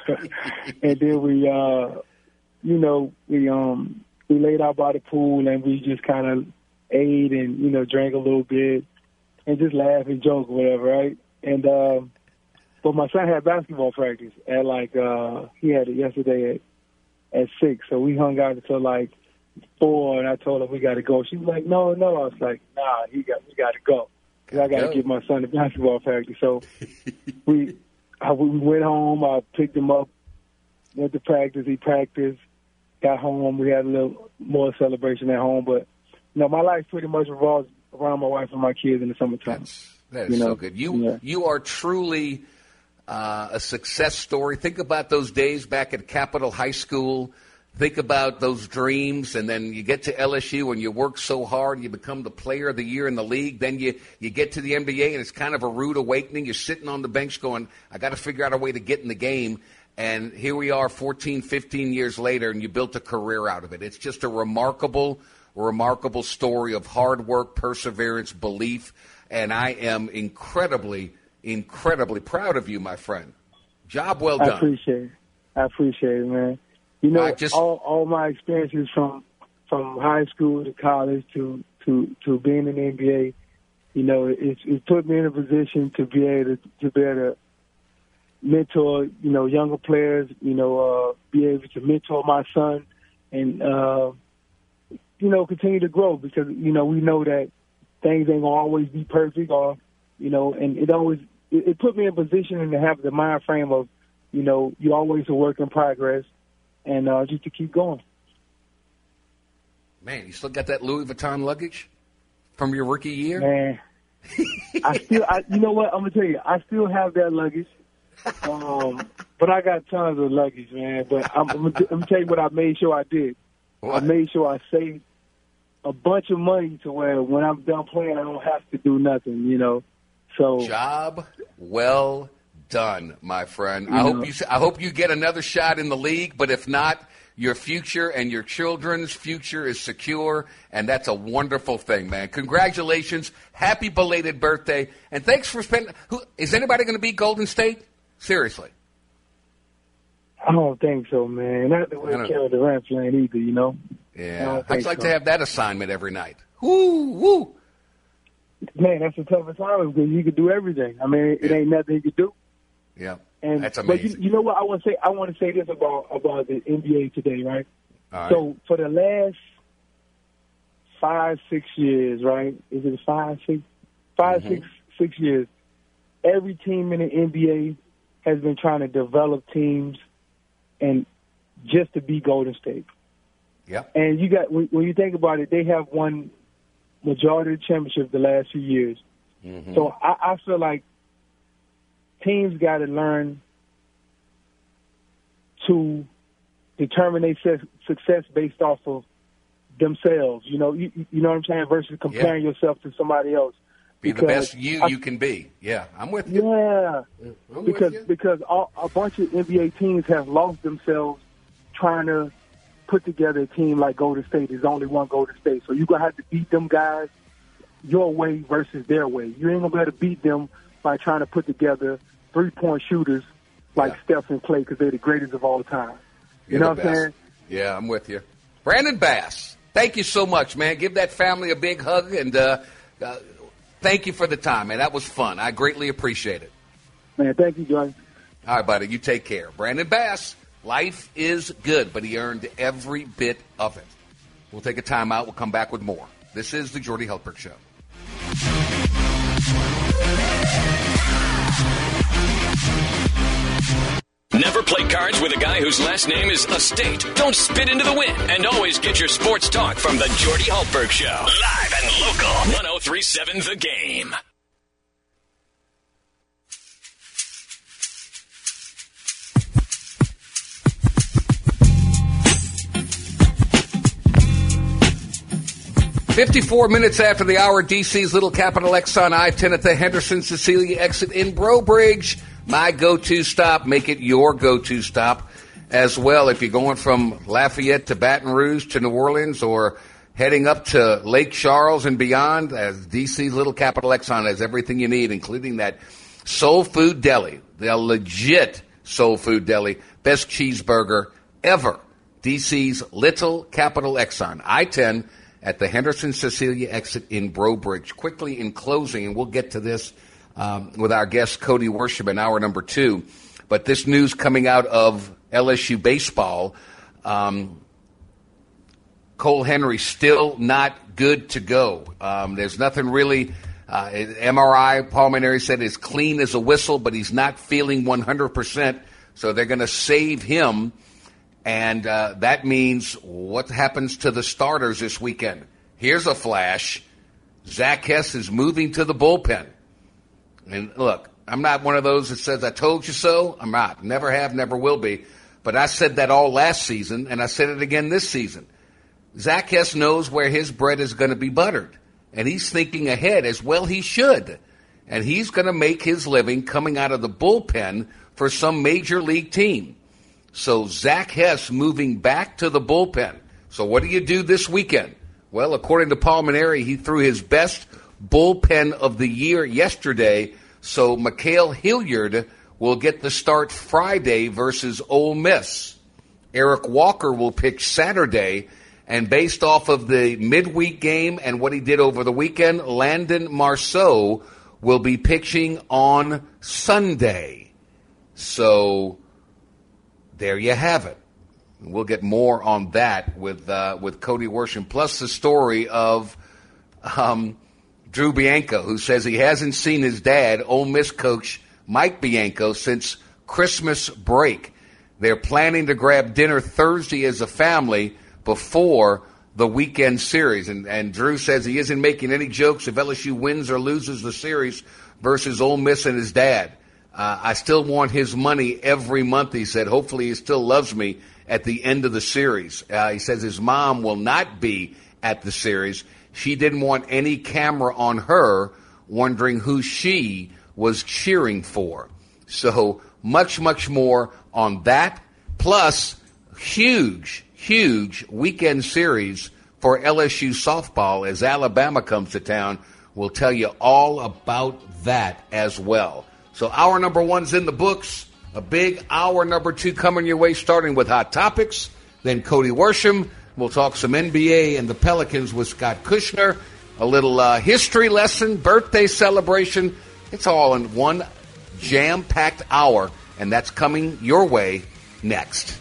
and then we uh, you know we um. We laid out by the pool and we just kind of ate and, you know, drank a little bit and just laugh and joke or whatever, right? And, um, but my son had basketball practice at like, uh, he had it yesterday at, at six. So we hung out until like four and I told her we got to go. She was like, no, no. I was like, nah, he got, we got to go. Cause I got to Go. get my son to basketball practice. So we, I, we went home. I picked him up, went to practice. He practiced. Got home, we had a little more celebration at home, but you know, my life pretty much revolves around my wife and my kids in the summertime. That's, that is You know, so good. You yeah. you are truly uh, a success story. Think about those days back at Capitol High School. Think about those dreams, and then you get to L S U and you work so hard, you become the player of the year in the league. Then you, you get to the N B A, and it's kind of a rude awakening. You're sitting on the bench going, I got to figure out a way to get in the game. And here we are fourteen, fifteen years later, and you built a career out of it. It's just a remarkable, remarkable story of hard work, perseverance, belief. And I am incredibly, incredibly proud of you, my friend. Job well done. I appreciate it. I appreciate it, man. You know, I just- all, all my experiences from from high school to college to, to, to being in the N B A, you know, it, it put me in a position to be able to, to be able to mentor, you know, younger players, you know, uh, be able to mentor my son and, uh, you know, continue to grow because, you know, we know that things ain't going to always be perfect or, you know, and it always, it, it put me in a position and to have the mind frame of, you know, you're always a work in progress and uh, just to keep going. Man, you still got that Louis Vuitton luggage from your rookie year? Man, I still, I, you know what, I'm going to tell you, I still have that luggage. Um, but I got tons of luggage, man. But I'm, I'm, I'm gonna tell you what I made sure I did. What? I made sure I saved a bunch of money to where when I'm done playing, I don't have to do nothing, you know. So Job well done, my friend. I You hope know. you. I hope you get another shot in the league. But if not, your future and your children's future is secure, and that's a wonderful thing, man. Congratulations, happy belated birthday, and thanks for spending. Who is anybody going to beat Golden State? Seriously. I don't think so, man. Not the way I don't- Kevin Durant playing either, you know. I Yeah, don't I'd think like so. to have that assignment every night. Woo, woo. Man, that's a tough assignment because you could do everything. I mean, it Yeah. ain't nothing you could do. Yeah, And that's but you, amazing. you know what I want to say? I want to say this about about the N B A today, right? All right. So for the last five, six years, right? Is it five, six, five, Mm-hmm. six, six years? Every team in the N B A has been trying to develop teams, and just to be Golden State. Yep. And you got when, when you think about it, they have won majority of the championships the last few years. Mm-hmm. So I, I feel like teams got to learn to determine their su- success based off of themselves. You know, you, you know what I'm saying, versus comparing yeah. yourself to somebody else. Be the best you I, you can be. Yeah, I'm with you. Yeah, I'm because with you. because all, a bunch of N B A teams have lost themselves trying to put together a team like Golden State. There's only one Golden State, so you're gonna have to beat them guys your way versus their way. You ain't gonna be able to beat them by trying to put together three-point shooters like yeah. Steph and Clay because they're the greatest of all time. You You're know the what I'm best. saying? Yeah, I'm with you. Brandon Bass, thank you so much, man. Give that family a big hug, and uh, uh, thank you for the time, man. That was fun. I greatly appreciate it. Man, thank you, John. All right, buddy. You take care. Brandon Bass, life is good, but he earned every bit of it. We'll take a timeout. We'll come back with more. This is the Jordy Hultberg Show. Never play cards with a guy whose last name is Estate. Don't spit into the wind. And always get your sports talk from the Jordy Hultberg Show. Live and local. one oh three point seven The Game. fifty-four minutes after the hour, D C's Little Capital X on I ten at the Henderson Cecilia exit in Breaux Bridge. My go-to stop. Make it your go-to stop as well. If you're going from Lafayette to Baton Rouge to New Orleans or heading up to Lake Charles and beyond, as D C's Little Capital Exxon has everything you need, including that soul food deli, the legit soul food deli, best cheeseburger ever. D C's Little Capital Exxon, I ten at the Henderson Cecilia exit in Breaux Bridge. Quickly in closing, and we'll get to this um, with our guest Cody Worsham in hour number two, but this news coming out of L S U baseball, um, Cole Henry still not good to go. Um, there's nothing really, uh, M R I, Paul Mainieri said, is clean as a whistle, but he's not feeling one hundred percent, so they're going to save him. And uh, that means what happens to the starters this weekend? Here's a flash. Zach Hess is moving to the bullpen. And look, I'm not one of those that says, I told you so. I'm not. Never have, never will be. But I said that all last season, and I said it again this season. Zach Hess knows where his bread is going to be buttered. And he's thinking ahead, as well he should. And he's going to make his living coming out of the bullpen for some major league team. So Zach Hess moving back to the bullpen. So what do you do this weekend? Well, according to Paul Mainieri, he threw his best bullpen of the year yesterday. So Mikhail Hilliard will get the start Friday versus Ole Miss. Eric Walker will pitch Saturday. And based off of the midweek game and what he did over the weekend, Landon Marceau will be pitching on Sunday. So there you have it. We'll get more on that with uh, with Cody Worsham, plus the story of um, Drew Bianco, who says he hasn't seen his dad, Ole Miss coach Mike Bianco, since Christmas break. They're planning to grab dinner Thursday as a family before the weekend series. And, and Drew says he isn't making any jokes if L S U wins or loses the series versus Ole Miss and his dad. Uh, I still want his money every month, he said. Hopefully he still loves me at the end of the series. Uh, he says his mom will not be at the series. She didn't want any camera on her, wondering who she was cheering for. So much, much more on that. Plus, huge, huge weekend series for L S U softball as Alabama comes to town. We'll tell you all about that as well. So hour number one's in the books. A big hour number two coming your way, starting with Hot Topics. Then Cody Worsham. We'll talk some N B A and the Pelicans with Scott Kushner. A little uh, history lesson, birthday celebration. It's all in one jam-packed hour, and that's coming your way next.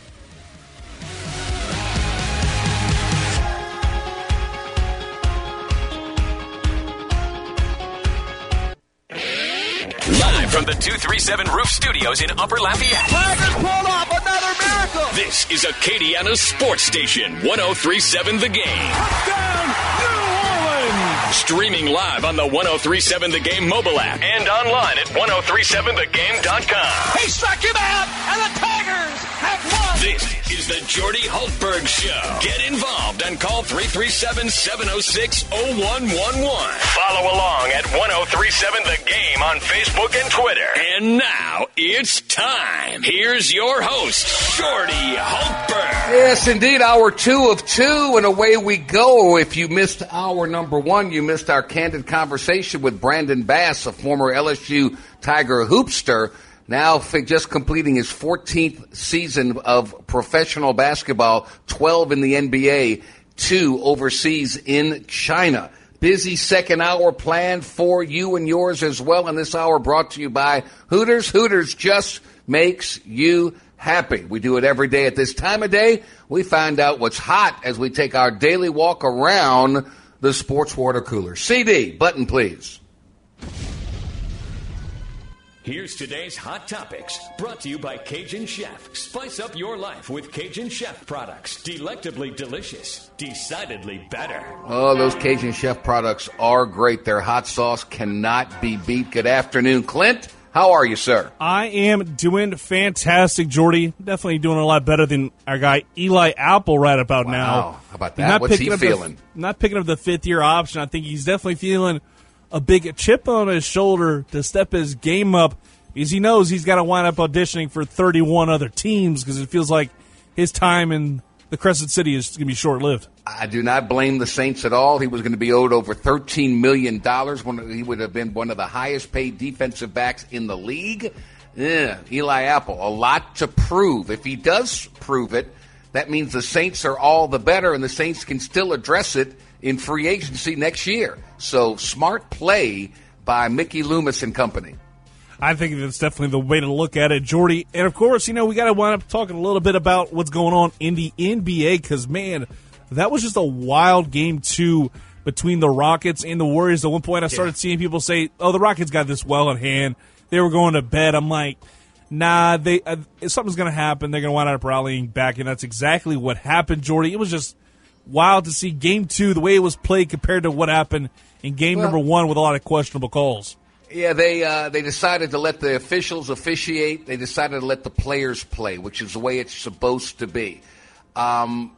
from the two three seven Roof Studios in Upper Lafayette. Tigers pulled off another miracle. This is Acadiana's sports station, one oh three point seven The Game. Touchdown, New Orleans. Streaming live on the one oh three point seven The Game mobile app and online at ten thirty-seven the game dot com. He struck him out, and the Tigers have won. This is the Jordy Hultberg Show. Get involved and call three three seven, seven oh six, oh one one one. Follow along at ten thirty-seven The Game on Facebook and Twitter. And now it's time. Here's your host, Jordy Hultberg. Yes, indeed, hour two of two, and away we go. If you missed hour number one, you missed our candid conversation with Brandon Bass, a former L S U Tiger hoopster, now just completing his fourteenth season of professional basketball, twelve in the N B A, two overseas in China. Busy second hour planned for you and yours as well. And this hour brought to you by Hooters. Hooters just makes you happy. We do it every day at this time of day. We find out what's hot as we take our daily walk around the sports water cooler. C D, button please. Here's today's Hot Topics, brought to you by Cajun Chef. Spice up your life with Cajun Chef products. Delectably delicious, decidedly better. Oh, those Cajun Chef products are great. Their hot sauce cannot be beat. Good afternoon, Clint. How are you, sir? I am doing fantastic, Jordy. Definitely doing a lot better than our guy Eli Apple right about wow. now. How about that? What's he feeling? The, not picking up the fifth-year option. I think he's definitely feeling a big chip on his shoulder to step his game up, because he knows he's got to wind up auditioning for thirty-one other teams, because it feels like his time in the Crescent City is going to be short-lived. I do not blame the Saints at all. He was going to be owed over thirteen million dollars. When he would have been one of the highest-paid defensive backs in the league. Yeah, Eli Apple, a lot to prove. If he does prove it, that means the Saints are all the better, and the Saints can still address it in free agency next year. So smart play by Mickey Loomis and company. I think that's definitely the way to look at it, Jordy. And, of course, you know, we got to wind up talking a little bit about what's going on in the N B A, because, man, that was just a wild game two between the Rockets and the Warriors. At one point, I started yeah. seeing people say, oh, the Rockets got this well in hand. They were going to bed. I'm like, nah, they uh, something's going to happen. They're going to wind up rallying back, and that's exactly what happened, Jordy. It was just wild to see game two, the way it was played compared to what happened in game well, number one with a lot of questionable calls. Yeah, they uh, they decided to let the officials officiate. They decided to let the players play, which is the way it's supposed to be. Um,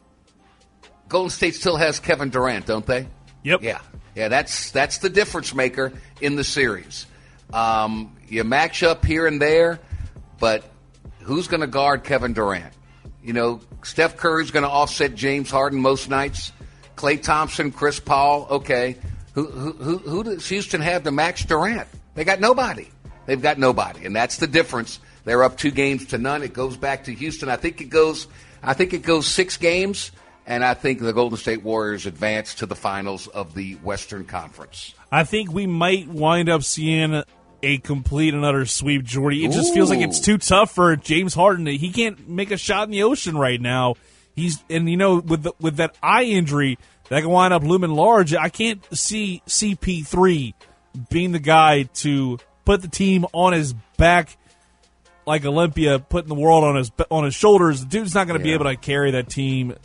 Golden State still has Kevin Durant, don't they? Yep. Yeah, yeah. That's that's the difference maker in the series. Um, you match up here and there, but who's going to guard Kevin Durant? You know, Steph Curry's going to offset James Harden most nights. Klay Thompson, Chris Paul, okay. Who, who, who does Houston have to match Durant? They got nobody. They've got nobody, and that's the difference. They're up two games to none. It goes back to Houston. I think it goes. I think it goes six games, and I think the Golden State Warriors advance to the finals of the Western Conference. I think we might wind up seeing a complete and utter sweep, Jordy. It just Ooh. feels like it's too tough for James Harden. He can't make a shot in the ocean right now. He's and you know with the, with that eye injury that can wind up looming large, I can't see C P three being the guy to put the team on his back like Olympia, putting the world on his on his shoulders. The dude's not going to yeah. be able to carry that team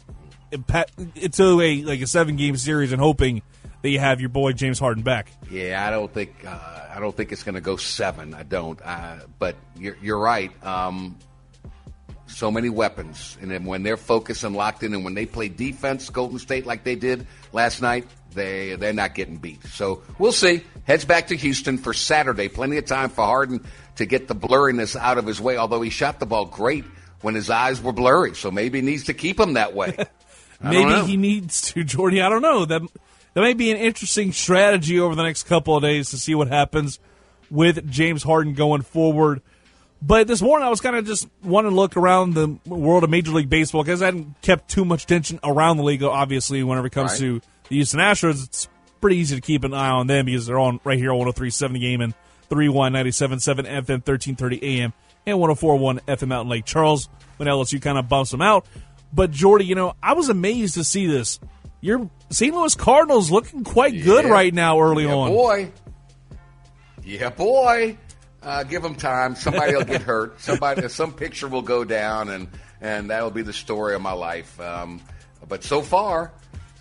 into a like a seven game series and hoping that you have your boy James Harden back. Yeah, I don't think uh, I don't think it's going to go seven. I don't. Uh, but you're, you're right. Um, So many weapons, and then when they're focused and locked in, and when they play defense, Golden State, like they did last night, they, they're not getting beat. So we'll see. Heads back to Houston for Saturday. Plenty of time for Harden to get the blurriness out of his way, although he shot the ball great when his eyes were blurry. So maybe he needs to keep them that way. Maybe he needs to, Jordy. I don't know. That, that may be an interesting strategy over the next couple of days to see what happens with James Harden going forward. But this morning, I was kind of just wanting to look around the world of Major League Baseball because I hadn't kept too much attention around the league. Obviously, whenever it comes right. to the Houston Astros, it's pretty easy to keep an eye on them because they're on right here on one oh three point seven The Game and three one ninety-seven point seven F M, thirteen thirty A M, and one oh four point one F M out in Lake Charles when L S U kind of bumps them out. But, Jordy, you know, I was amazed to see this. Your Saint Louis Cardinals looking quite yeah. good right now early yeah, on. boy. Yeah, boy. Uh, give them time. Somebody will get hurt. Somebody, some picture will go down, and, and that will be the story of my life. Um, but so far,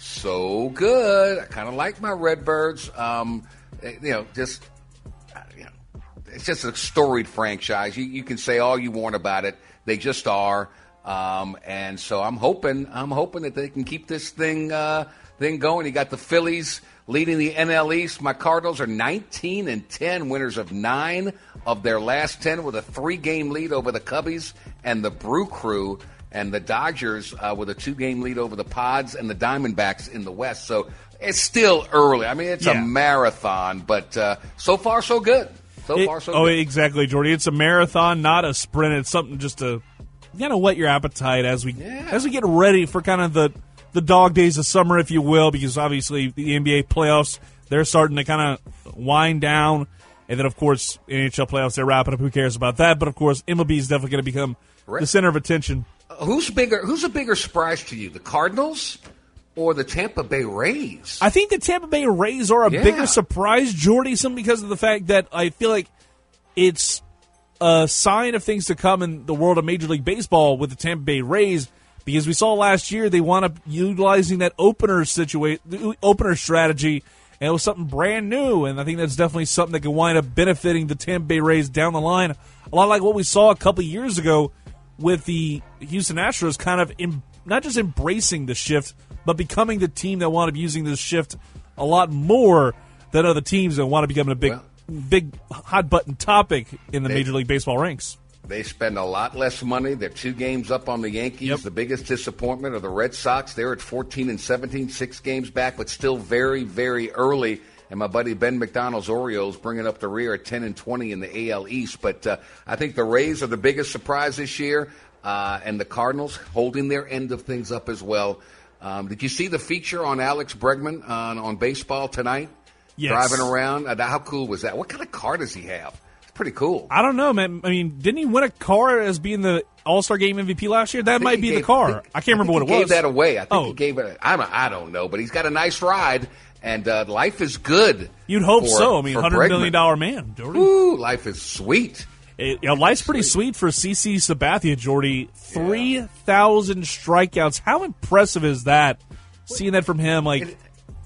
so good. I kind of like my Redbirds. Um, you know, just you know, it's just a storied franchise. You, you can say all you want about it. They just are. Um, and so I'm hoping, I'm hoping that they can keep this thing, uh, thing going. You got the Phillies leading the N L East. My Cardinals are nineteen and ten, winners of nine of their last ten, with a three-game lead over the Cubbies and the Brew Crew, and the Dodgers uh, with a two-game lead over the Pods and the Diamondbacks in the West. So it's still early. I mean, it's yeah. a marathon, but uh, so far so good. So it, far so oh, good. Oh, exactly, Jordy. It's a marathon, not a sprint. It's something just to kind of whet your appetite as we yeah. as we get ready for kind of the the dog days of summer, if you will, because obviously the N B A playoffs, they're starting to kind of wind down. And then, of course, N H L playoffs, they're wrapping up. Who cares about that? But, of course, M L B is definitely going to become right. the center of attention. Uh, who's bigger? Who's a bigger surprise to you, the Cardinals or the Tampa Bay Rays? I think the Tampa Bay Rays are a yeah. bigger surprise, Jordy, simply because of the fact that I feel like it's a sign of things to come in the world of Major League Baseball with the Tampa Bay Rays. Because we saw last year they wound up utilizing that opener situa- opener strategy, and it was something brand new. And I think that's definitely something that can wind up benefiting the Tampa Bay Rays down the line. A lot like what we saw a couple years ago with the Houston Astros kind of em- not just embracing the shift, but becoming the team that wound up using this shift a lot more than other teams that want to become a big, well, big hot-button topic in the they- Major League Baseball ranks. They spend a lot less money. They're two games up on the Yankees. Yep. The biggest disappointment are the Red Sox. They're at fourteen and seventeen, six games back, but still very, very early. And my buddy Ben McDonald's Orioles bringing up the rear at ten and twenty in the A L East. But uh, I think the Rays are the biggest surprise this year, uh, and the Cardinals holding their end of things up as well. Um, did you see the feature on Alex Bregman on, on baseball tonight? Yes. Driving around. Uh, how cool was that? What kind of car does he have? Pretty cool. I don't know, man. I mean, didn't he win a car as being the All-Star Game M V P last year? That might be gave, the car. I, think, I can't remember I what it he was. Gave that away. I think oh. he gave it. I don't, I don't know, but he's got a nice ride, and uh, life is good. You'd hope for, so. I mean, one hundred million dollar man, Jordy. Ooh, life is sweet. It, you know, life's pretty sweet, sweet for C C Sabathia, Jordy. Three thousand strikeouts. How impressive is that? Seeing that from him, like. It,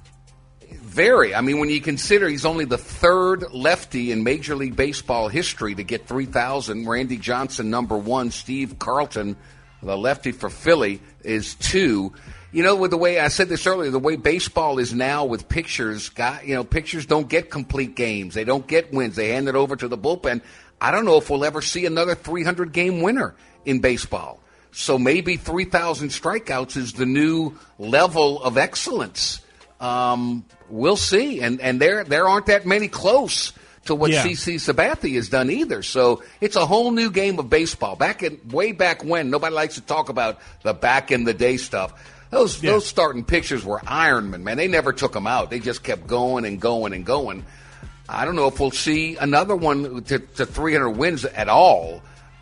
Very. I mean, when you consider he's only the third lefty in Major League Baseball history to get three thousand. Randy Johnson, number one. Steve Carlton, the lefty for Philly, is two. You know, with the way I said this earlier, the way baseball is now with pitchers, you know, pitchers don't get complete games. They don't get wins. They hand it over to the bullpen. I don't know if we'll ever see another three hundred game winner in baseball. So maybe three thousand strikeouts is the new level of excellence. Um, we'll see, and and there there aren't that many close to what yeah. C C Sabathia has done either. So it's a whole new game of baseball. Back in way back when, nobody likes to talk about the back in the day stuff. Those yeah. those starting pitchers were Ironmen, man. They never took them out. They just kept going and going and going. I don't know if we'll see another one to, to three hundred wins at all.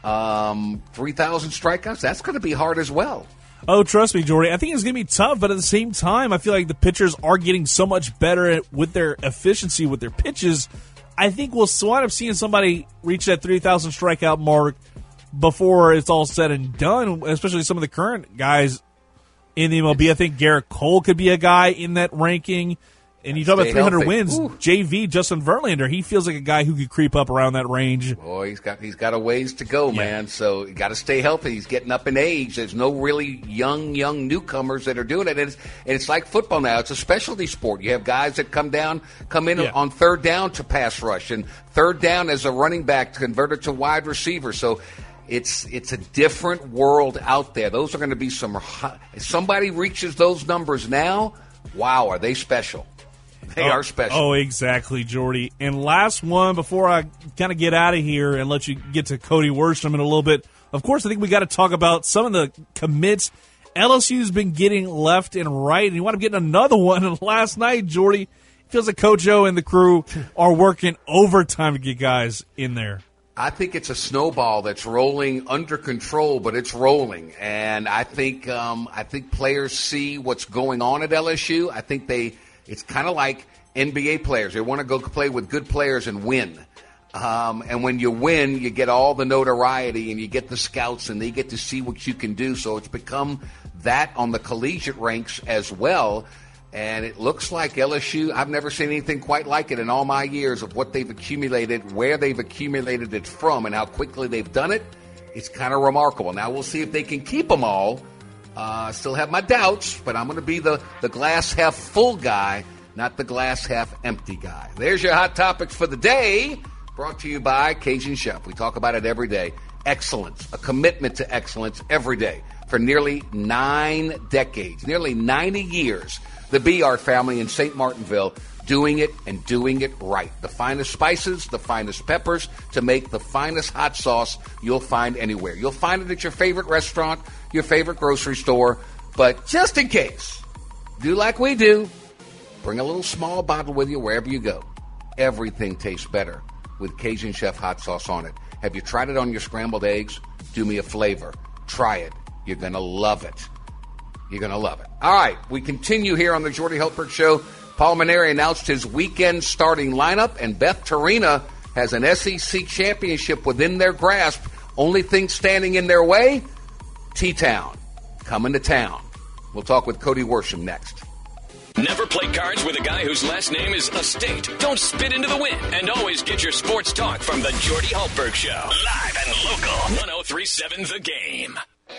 Um, three thousand strikeouts. That's going to be hard as well. Oh, trust me, Jordy. I think it's going to be tough, but at the same time, I feel like the pitchers are getting so much better at, with their efficiency, with their pitches. I think we'll wind up seeing somebody reach that three thousand strikeout mark before it's all said and done, especially some of the current guys in the M L B. I think Garrett Cole could be a guy in that ranking. And you talk about three hundred healthy. wins, Ooh. J V, Justin Verlander, he feels like a guy who could creep up around that range. Boy, he's got he's got a ways to go, yeah. man. So you got to stay healthy. He's getting up in age. There's no really young, young newcomers that are doing it. And it's, and it's like football now. It's a specialty sport. You have guys that come down, come in yeah. on third down to pass rush, and third down as a running back to convert it to wide receiver. So it's it's a different world out there. Those are going to be some. If somebody reaches those numbers now, wow, are they special? They oh, are special. Oh, exactly, Jordy. And last one before I kind of get out of here and let you get to Cody Worsham in a little bit. Of course, I think we got to talk about some of the commits L S U's been getting left and right, and you want to get another one. And last night, Jordy, it feels like Coach O and the crew are working overtime to get guys in there. I think it's a snowball that's rolling under control, but it's rolling. And I think um, I think players see what's going on at L S U. I think they – it's kind of like N B A players. They want to go play with good players and win. Um, and when you win, you get all the notoriety and you get the scouts and they get to see what you can do. So it's become that on the collegiate ranks as well. And it looks like L S U, I've never seen anything quite like it in all my years of what they've accumulated, where they've accumulated it from, and how quickly they've done it. It's kind of remarkable. Now we'll see if they can keep them all. Uh, still have my doubts, but I'm going to be the, the glass half full guy, not the glass half empty guy. There's your hot topics for the day, brought to you by Cajun Chef. We talk about it every day. Excellence, a commitment to excellence every day for nearly nine decades, nearly ninety years. The B R family in Saint Martinville doing it and doing it right. The finest spices, the finest peppers to make the finest hot sauce you'll find anywhere. You'll find it at your favorite restaurant, your favorite grocery store, but just in case, do like we do. Bring a little small bottle with you wherever you go. Everything tastes better with Cajun Chef hot sauce on it. Have you tried it on your scrambled eggs? Do me a flavor. Try it. You're going to love it. You're going to love it. All right, we continue here on the Jordy Hultberg Show. Paul Mainieri announced his weekend starting lineup, and Beth Torina has an S E C championship within their grasp. Only thing standing in their way, T-Town coming to town. We'll talk with Cody Worsham next. Never play cards with a guy whose last name is Estate. Don't spit into the wind. And always get your sports talk from the Jordy Hultberg Show. Live and local. one oh three point seven The Game.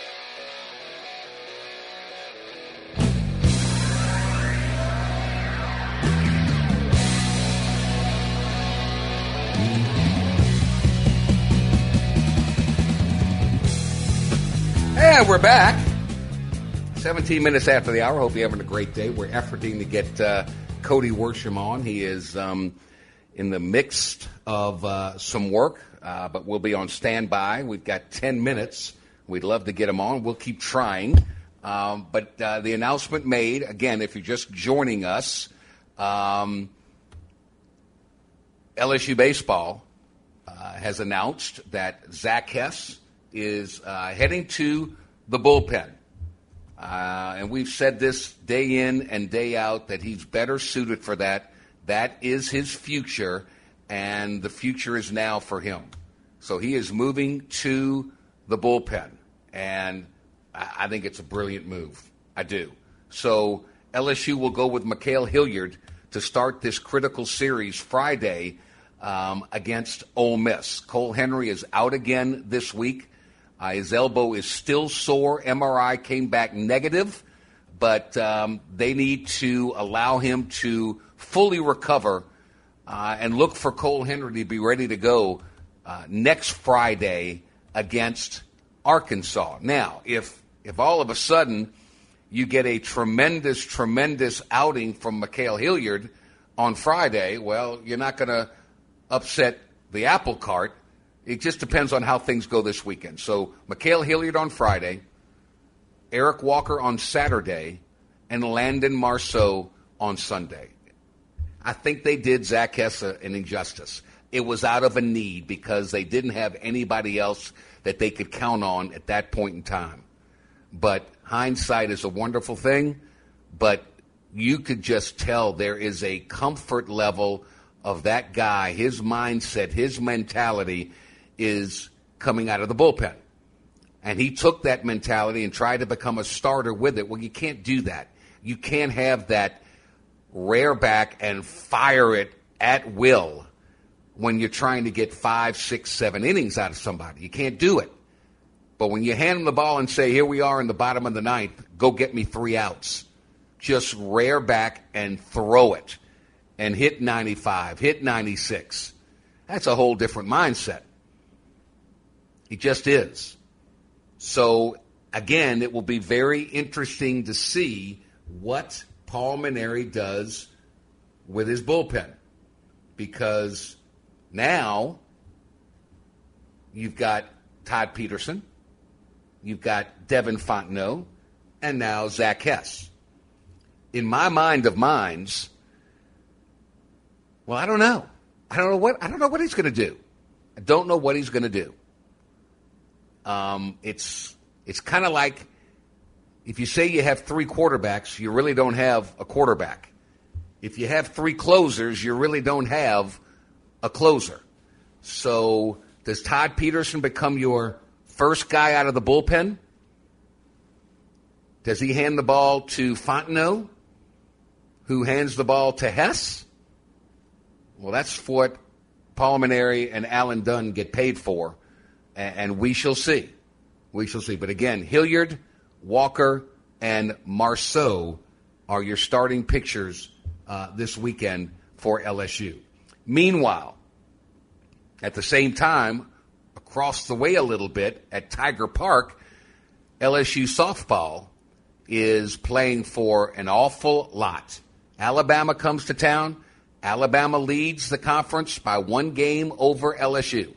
And we're back. seventeen minutes after the hour. Hope you're having a great day. We're efforting to get uh, Cody Worsham on. He is um, in the midst of uh, some work, uh, but we'll be on standby. We've got ten minutes. We'd love to get him on. We'll keep trying. Um, but uh, the announcement made, again, if you're just joining us, um, L S U Baseball uh, has announced that Zach Hess is uh, heading to the bullpen. Uh, and we've said this day in and day out that he's better suited for that. That is his future, and the future is now for him. So he is moving to the bullpen, and I, I think it's a brilliant move. I do. So L S U will go with Mikhail Hilliard to start this critical series Friday um, against Ole Miss. Cole Henry is out again this week. Uh, his elbow is still sore. M R I came back negative, but um, they need to allow him to fully recover uh, and look for Cole Henry to be ready to go uh, next Friday against Arkansas. Now, if if all of a sudden you get a tremendous, tremendous outing from Mikhail Hilliard on Friday, well, you're not going to upset the apple cart. It just depends on how things go this weekend. So Mikhail Hilliard on Friday, Eric Walker on Saturday, and Landon Marceau on Sunday. I think they did Zach Hess an injustice. It was out of a need because they didn't have anybody else that they could count on at that point in time. But hindsight is a wonderful thing, but you could just tell there is a comfort level of that guy, his mindset, his mentality is coming out of the bullpen. And he took that mentality and tried to become a starter with it. Well, you can't do that. You can't have that rear back and fire it at will when you're trying to get five, six, seven innings out of somebody. You can't do it. But when you hand them the ball and say, here we are in the bottom of the ninth, go get me three outs. Just rear back and throw it and hit ninety-five, hit ninety-six. That's a whole different mindset. It just is. So, again, it will be very interesting to see what Paul Mainieri does with his bullpen. Because now you've got Todd Peterson, you've got Devin Fontenot, and now Zach Hess. In my mind of minds, well, I don't know. I don't know what I don't know what he's going to do. I don't know what he's going to do. Um, it's it's kind of like if you say you have three quarterbacks, you really don't have a quarterback. If you have three closers, you really don't have a closer. So does Todd Peterson become your first guy out of the bullpen? Does he hand the ball to Fontenot, who hands the ball to Hess? Well, that's what Paul Mainieri and Alan Dunn get paid for, and we shall see. We shall see. But again, Hilliard, Walker, and Marceau are your starting pitchers uh, this weekend for L S U. Meanwhile, at the same time, across the way a little bit at Tiger Park, L S U softball is playing for an awful lot. Alabama comes to town. Alabama leads the conference by one game over L S U.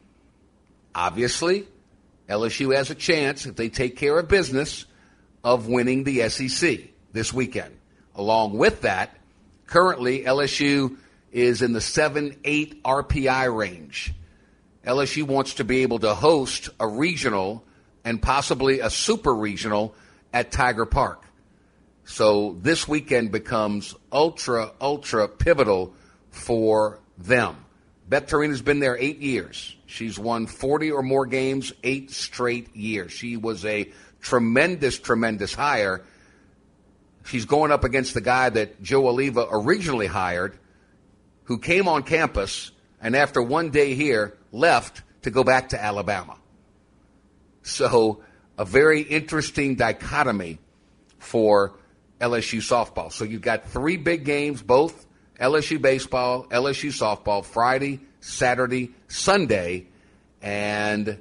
Obviously, L S U has a chance, if they take care of business, of winning the S E C this weekend. Along with that, currently L S U is in the seven eight R P I range. L S U wants to be able to host a regional and possibly a super regional at Tiger Park. So this weekend becomes ultra, ultra pivotal for them. Beth Torina's been there eight years. She's won forty or more games, eight straight years. She was a tremendous, tremendous hire. She's going up against the guy that Joe Oliva originally hired, who came on campus and after one day here left to go back to Alabama. So a very interesting dichotomy for L S U softball. So you've got three big games, both L S U baseball, L S U softball, Friday, Saturday, Sunday, and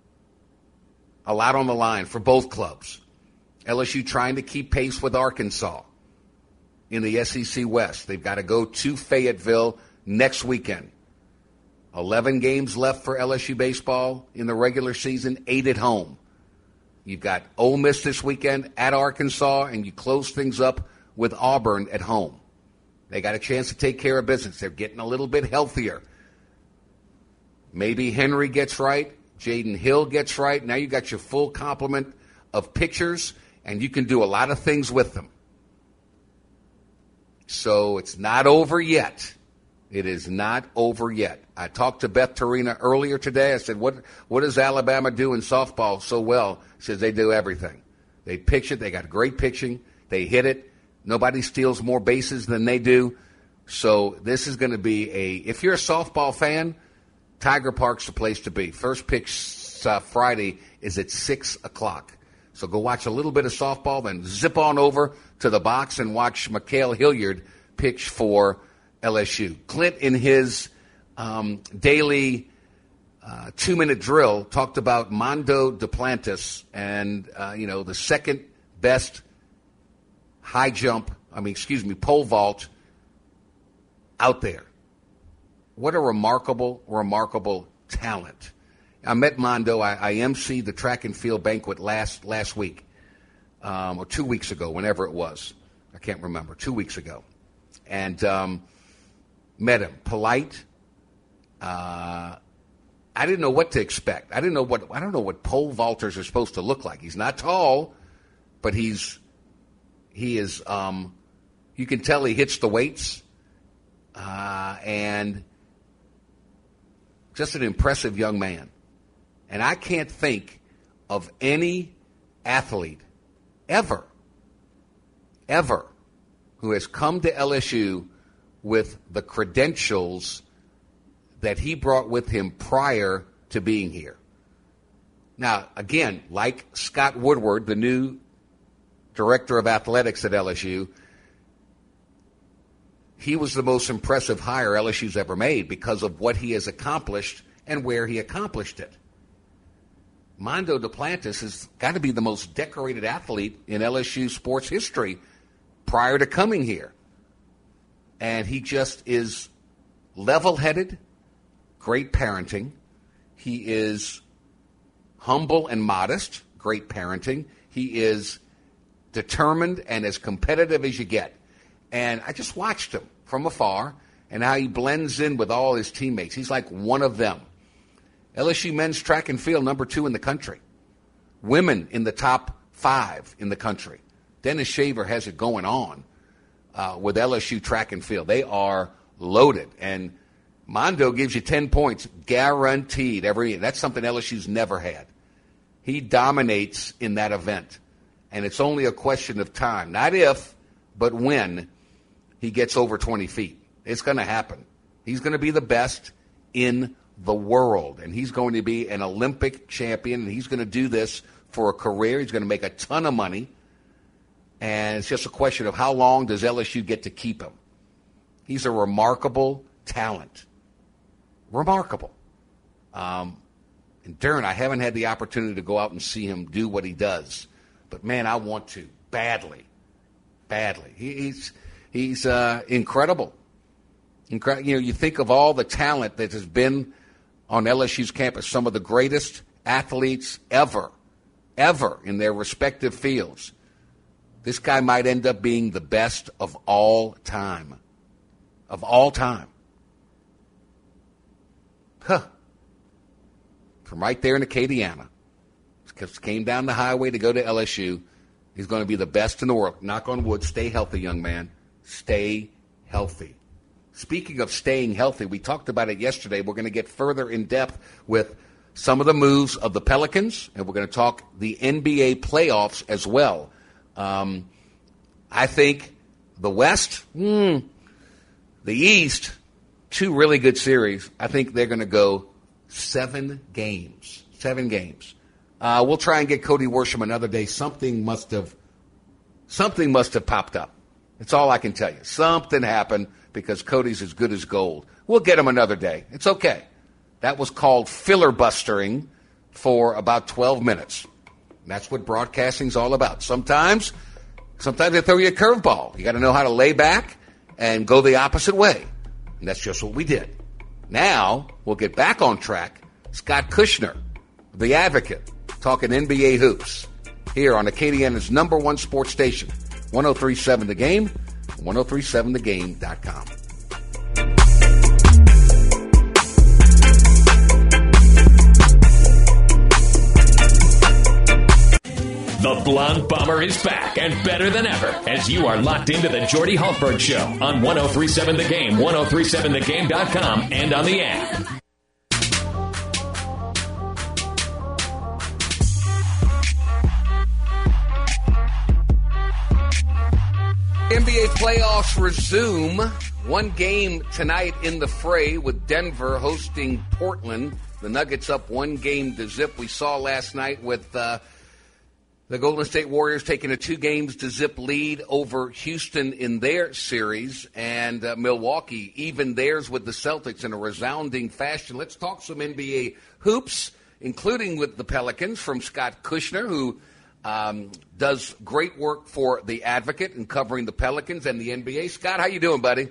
a lot on the line for both clubs. L S U trying to keep pace with Arkansas in the S E C West. They've got to go to Fayetteville next weekend. eleven games left for L S U baseball in the regular season, eight at home. You've got Ole Miss this weekend at Arkansas, and you close things up with Auburn at home. They got a chance to take care of business. They're getting a little bit healthier. Maybe Henry gets right. Jaden Hill gets right. Now you got your full complement of pitchers, and you can do a lot of things with them. So it's not over yet. It is not over yet. I talked to Beth Torina earlier today. I said, what what does Alabama do in softball so well? She says they do everything. They pitch it. They got great pitching. They hit it. Nobody steals more bases than they do. So this is going to be a, if you're a softball fan, Tiger Park's the place to be. First pitch uh, Friday is at six o'clock. So go watch a little bit of softball, then zip on over to the box and watch Mikhail Hilliard pitch for L S U. Clint, in his um, daily uh, two-minute drill, talked about Mondo Duplantis and, uh, you know, the second best high jump, I mean, excuse me, pole vault out there. What a remarkable, remarkable talent. I met Mondo. I, I emceed the track and field banquet last last week, um, or two weeks ago, whenever it was. I can't remember. Two weeks ago. And um, met him. Polite. Uh, I didn't know what to expect. I didn't know what I don't know what pole vaulters are supposed to look like. He's not tall, but he's he is. Um, you can tell he hits the weights, uh, and just an impressive young man. And I can't think of any athlete ever, ever, who has come to L S U with the credentials that he brought with him prior to being here. Now, again, like Scott Woodward, the new director of athletics at L S U, he was the most impressive hire L S U's ever made because of what he has accomplished and where he accomplished it. Mondo Duplantis has got to be the most decorated athlete in L S U sports history prior to coming here. And he just is level-headed, great parenting. He is humble and modest, great parenting. He is determined and as competitive as you get. And I just watched him from afar and how he blends in with all his teammates. He's like one of them. L S U men's track and field, number two in the country. Women in the top five in the country. Dennis Shaver has it going on uh, with L S U track and field. They are loaded. And Mondo gives you ten points, guaranteed every year. That's something L S U's never had. He dominates in that event, and it's only a question of time. Not if, but when he gets over twenty feet. It's going to happen. He's going to be the best in the world, and he's going to be an Olympic champion, and he's going to do this for a career. He's going to make a ton of money, and it's just a question of how long does L S U get to keep him. He's a remarkable talent. Remarkable. Um, and Darren, I haven't had the opportunity to go out and see him do what he does, but, man, I want to badly, badly. He, he's he's uh, incredible. Incredible. You know, you think of all the talent that has been on L S U's campus, some of the greatest athletes ever, ever in their respective fields. This guy might end up being the best of all time. Of all time. Huh. From right there in Acadiana. Just came down the highway to go to L S U. He's going to be the best in the world. Knock on wood. Stay healthy, young man. Stay healthy. Speaking of staying healthy, we talked about it yesterday. We're going to get further in depth with some of the moves of the Pelicans, and we're going to talk the N B A playoffs as well. Um, I think the West, hmm, the East, two really good series. I think they're going to go seven games. Seven games. Uh, we'll try and get Cody Worsham another day. Something must have, something must have popped up. That's all I can tell you. Something happened because Cody's as good as gold. We'll get him another day. It's okay. That was called filibustering for about twelve minutes. And that's what broadcasting's all about. Sometimes, sometimes they throw you a curveball. You got to know how to lay back and go the opposite way. And that's just what we did. Now, we'll get back on track. Scott Kushner, the Advocate, talking N B A hoops here on Acadiana's number one sports station, one oh three point seven The Game, one oh three seven the game dot com. The Blonde Bomber is back and better than ever as you are locked into the Jordy Hultberg Show on one oh three point seven The Game, one oh three seven the game dot com, and on the app. N B A playoffs resume. One game tonight in the fray with Denver hosting Portland. The Nuggets up one game to zip. We saw last night with uh, the Golden State Warriors taking a two games to zip lead over Houston in their series, and uh, Milwaukee even theirs with the Celtics in a resounding fashion. Let's talk some N B A hoops, including with the Pelicans from Scott Kushner, who Um, does great work for the Advocate in covering the Pelicans and the N B A. Scott, how you doing, buddy?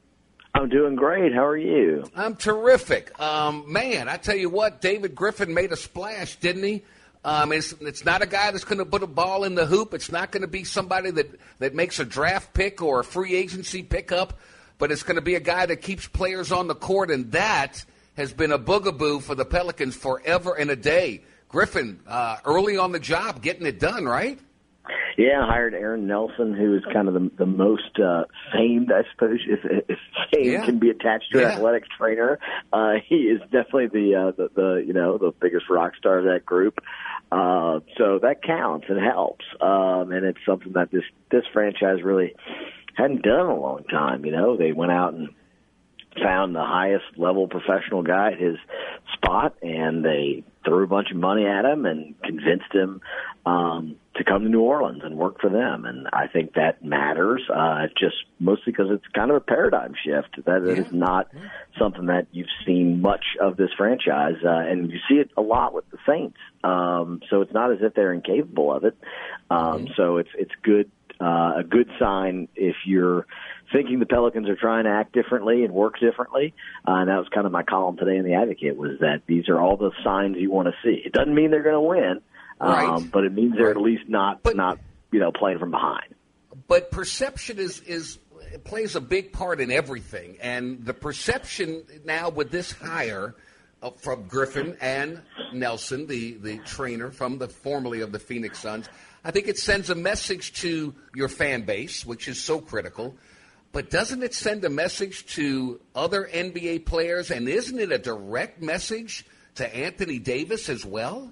I'm doing great. How are you? I'm terrific. Um, man, I tell you what, David Griffin made a splash, didn't he? Um, it's, it's not a guy that's going to put a ball in the hoop. It's not going to be somebody that, that makes a draft pick or a free agency pickup, but it's going to be a guy that keeps players on the court, and that has been a boogaboo for the Pelicans forever and a day. Griffin, uh, early on the job, getting it done, right? Yeah, I hired Aaron Nelson, who is kind of the, the most uh, famed, I suppose, if, if fame yeah. can be attached to an yeah. athletic trainer. Uh, he is definitely the, uh, the the you know the biggest rock star of that group. Uh, so that counts and helps, um, and it's something that this this franchise really hadn't done in a long time. You know, they went out and found the highest level professional guy at his spot, and they threw a bunch of money at him and convinced him um, to come to New Orleans and work for them. And I think that matters, uh, just mostly because it's kind of a paradigm shift. That yeah. is not yeah. something that you've seen much of this franchise, uh, and you see it a lot with the Saints. Um, so it's not as if they're incapable of it. Um, mm-hmm. So it's it's good, uh, a good sign if you're thinking the Pelicans are trying to act differently and work differently. Uh, and that was kind of my column today in The Advocate, was that these are all the signs you want to see. It doesn't mean they're going to win, right. um, but it means they're right. at least not, but, not you know, playing from behind. But perception is, is it plays a big part in everything. And the perception now with this hire uh, from Griffin and Nelson, the, the trainer from the formerly of the Phoenix Suns, I think it sends a message to your fan base, which is so critical. But doesn't it send a message to other N B A players, and isn't it a direct message to Anthony Davis as well?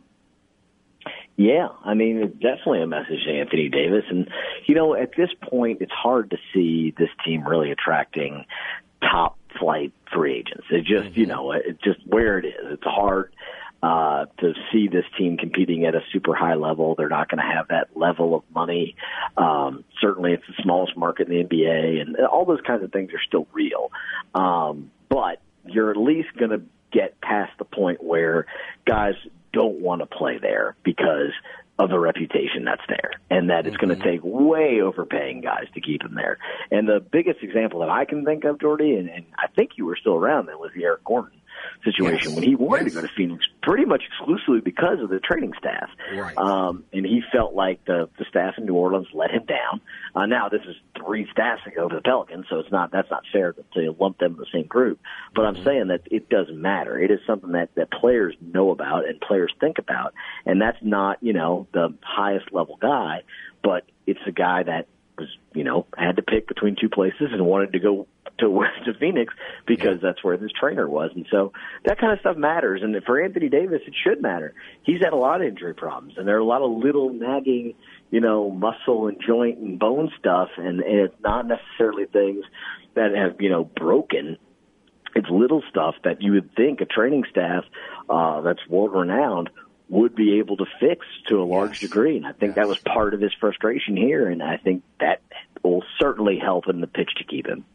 Yeah, I mean, it's definitely a message to Anthony Davis. And, you know, at this point, it's hard to see this team really attracting top-flight free agents. It just, mm-hmm. you know, it's just where it is. It's hard uh, to see this team competing at a super high level. They're not going to have that level of money. Um, certainly, it's the smallest market in the N B A, and all those kinds of things are still real. Um, but you're at least going to get past the point where guys don't want to play there because of the reputation that's there, and that it's mm-hmm. going to take way overpaying guys to keep them there. And the biggest example that I can think of, Jordy, and, and I think you were still around then, was the Eric Gordon situation yes. when he wanted yes. to go to Phoenix pretty much exclusively because of the training staff. Right. Um, and he felt like the, the staff in New Orleans let him down. Uh, now this is three staffs ago for the Pelicans, so it's not, that's not fair to, to lump them in the same group. But I'm mm-hmm. saying that it doesn't matter. It is something that, that players know about and players think about. And that's not, you know, the highest level guy, but it's a guy that was, you know, had to pick between two places and wanted to go to to Phoenix because yeah. that's where his trainer was. And so that kind of stuff matters. And for Anthony Davis, it should matter. He's had a lot of injury problems, and there are a lot of little nagging, you know, muscle and joint and bone stuff, and, and it's not necessarily things that have, you know, broken. It's little stuff that you would think a training staff uh, that's world-renowned would be able to fix to a large yes. degree. And I think yes. that was part of his frustration here, and I think that will certainly help in the pitch to keep him.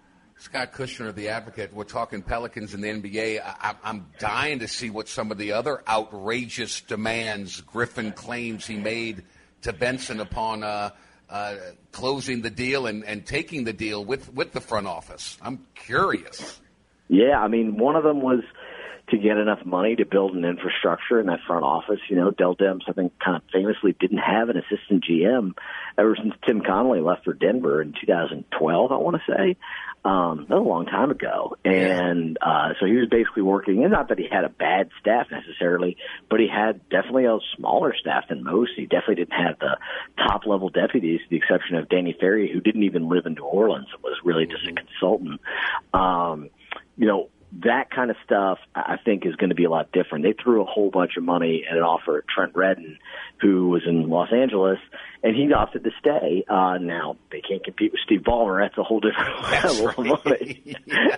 Scott Kushner of The Advocate, we're talking Pelicans in the N B A. I, I'm dying to see what some of the other outrageous demands Griffin claims he made to Benson upon uh, uh, closing the deal and, and taking the deal with, with the front office. I'm curious. Yeah, I mean, one of them was to get enough money to build an infrastructure in that front office. You know, Dell Demps, I think, kind of famously didn't have an assistant G M ever since Tim Connolly left for Denver in two thousand twelve, I want to say. Um, that was a long time ago. And uh, so he was basically working, and not that he had a bad staff necessarily, but he had definitely a smaller staff than most. He definitely didn't have the top-level deputies, to the exception of Danny Ferry, who didn't even live in New Orleans and was really just a consultant. Um, you know, that kind of stuff, I think, is going to be a lot different. They threw a whole bunch of money at an offer at Trent Redden, who was in Los Angeles, and he opted to stay. Uh, now, they can't compete with Steve Ballmer. That's a whole different level right. of money.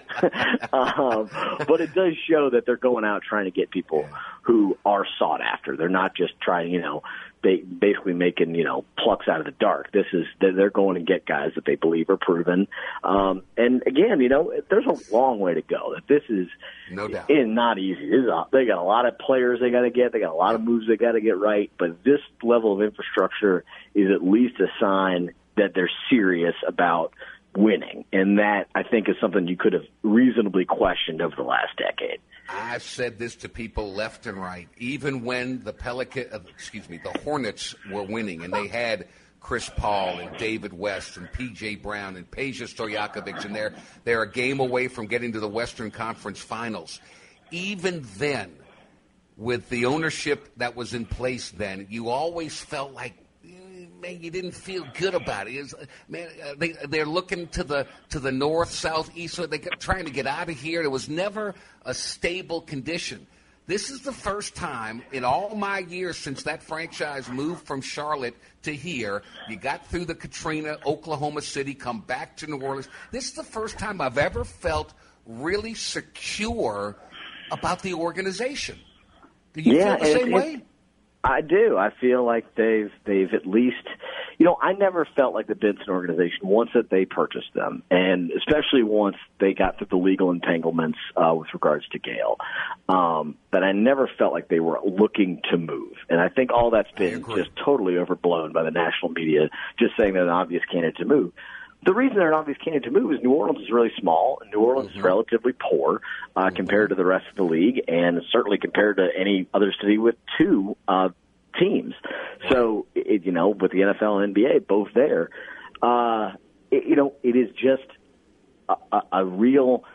um, but it does show that they're going out trying to get people who are sought after. They're not just trying, you know, they basically making, you know, plucks out of the dark. This is, they're going to get guys that they believe are proven. Um, and again, you know, there's a long way to go. That this is, no doubt, it is not easy. This is a, they got a lot of players they got to get. They got a lot of moves they got to get right. But this level of infrastructure is at least a sign that they're serious about winning. And that, I think, is something you could have reasonably questioned over the last decade. I've said this to people left and right. Even when the Pelican, uh, excuse me, the Hornets were winning, and they had Chris Paul and David West and P J Brown and Peja Stojakovic, and they're they're a game away from getting to the Western Conference Finals. Even then, with the ownership that was in place then, you always felt like, man, you didn't feel good about it. It was, man, uh, they, they're looking to the to the north, south, east. So they're trying to get out of here. There was never a stable condition. This is the first time in all my years since that franchise moved from Charlotte to here. You got through the Katrina, Oklahoma City, come back to New Orleans. This is the first time I've ever felt really secure about the organization. Do you yeah, feel the same it, way? It, I do. I feel like they've they've at least, you know, I never felt like the Benson organization once that they purchased them, and especially once they got through the legal entanglements uh, with regards to Gale, um, that I never felt like they were looking to move. And I think all that's been just totally overblown by the national media, just saying they're an obvious candidate to move. The reason they're an obvious candidate to move is New Orleans is really small, and New Orleans mm-hmm. is relatively poor uh, mm-hmm. compared to the rest of the league, and certainly compared to any other city with two uh, teams. So, it, you know, with the N F L and N B A both there, uh, it, you know, it is just a, a, a real,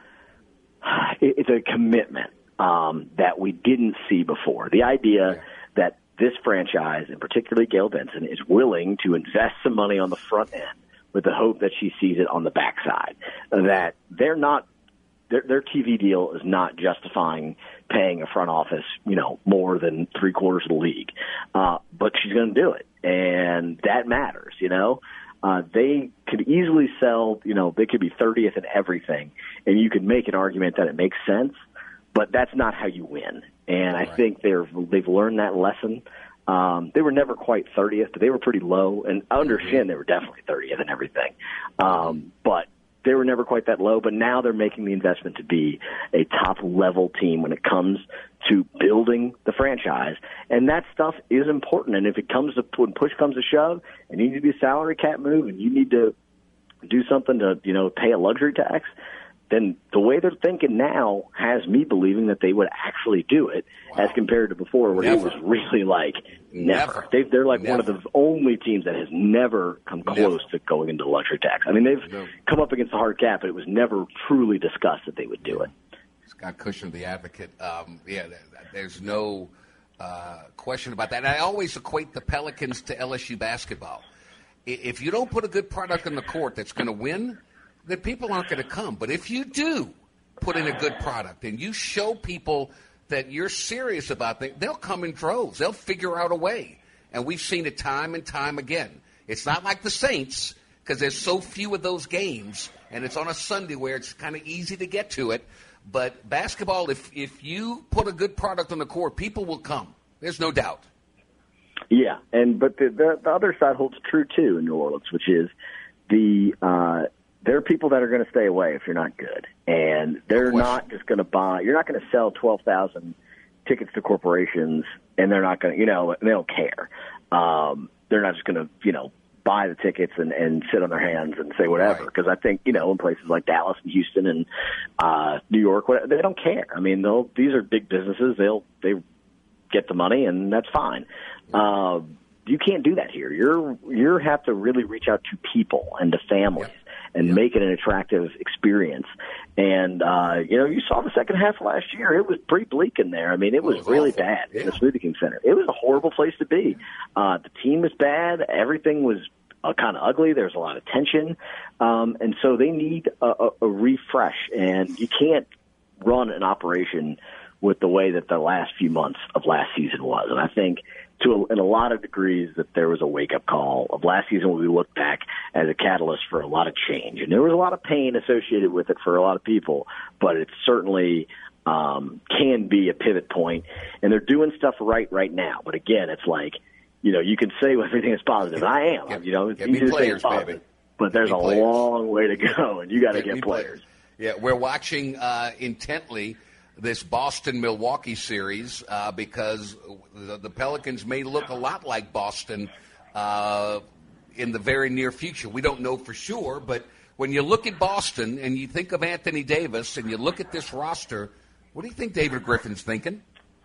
it, it's a commitment um, that we didn't see before. The idea yeah. that this franchise, and particularly Gayle Benson, is willing to invest some money on the front end with the hope that she sees it on the backside. That they're not, their, their T V deal is not justifying paying a front office, you know, more than three quarters of the league. Uh, but she's going to do it, and that matters, you know. Uh, they could easily sell, you know, they could be thirtieth in everything, and you could make an argument that it makes sense, but that's not how you win. And I think they're, they've learned that lesson. Um, they were never quite thirtieth, but they were pretty low. And under Shin, they were definitely thirtieth and everything. Um, but they were never quite that low. But now they're making the investment to be a top-level team when it comes to building the franchise. And that stuff is important. And if it comes to, when push comes to shove, and you need to be a salary cap move, and you need to do something to, you know, pay a luxury tax, then the way they're thinking now has me believing that they would actually do it, wow. as compared to before, where never. It was really like never. never. They, they're like never. one of the only teams that has never come close never. to going into luxury tax. I mean, they've no. come up against the hard cap, but it was never truly discussed that they would do it. Scott Cushing, the advocate. Um, yeah, there's no uh, question about that. And I always equate the Pelicans to L S U basketball. If you don't put a good product on the court that's going to win, then people aren't going to come. But if you do put in a good product and you show people that you're serious about things, they'll come in droves. They'll figure out a way. And we've seen it time and time again. It's not like the Saints, because there's so few of those games, and it's on a Sunday where it's kind of easy to get to it. But basketball, if if you put a good product on the court, people will come. There's no doubt. Yeah, and but the, the, the other side holds true, too, in New Orleans, which is the uh, – there are people that are going to stay away if you're not good, and they're not just going to buy. You're not going to sell twelve thousand tickets to corporations, and they're not going to, you know, they don't care. Um, they're not just going to, you know, buy the tickets and, and sit on their hands and say whatever. Because right. I think, you know, in places like Dallas and Houston and uh, New York, whatever, they don't care. I mean, they'll these are big businesses. They'll they get the money, and that's fine. Uh, you can't do that here. You're you have to really reach out to people and to families. Yep. And yeah. make it an attractive experience. And, uh, you know, you saw the second half of last year. It was pretty bleak in there. I mean, it was, oh, it was really awful. bad yeah. in the Smoothie King Center. It was a horrible place to be. Uh, the team was bad. Everything was uh, kind of ugly. There was a lot of tension. Um, and so they need a, a, a refresh. And you can't run an operation with the way that the last few months of last season was. And I think to a, in a lot of degrees that there was a wake-up call of last season when we look back as a catalyst for a lot of change. And there was a lot of pain associated with it for a lot of people, but it certainly um, can be a pivot point. And they're doing stuff right right now. But again, it's like, you know, you can say everything is positive. And I am. Get, you know, it's easy to say it's positive. Baby. But there's a players. long way to go, and you got to get, get players. players. Yeah, we're watching uh, intently this Boston-Milwaukee series uh, because the, the Pelicans may look a lot like Boston uh, in the very near future. We don't know for sure, but when you look at Boston and you think of Anthony Davis and you look at this roster, what do you think David Griffin's thinking?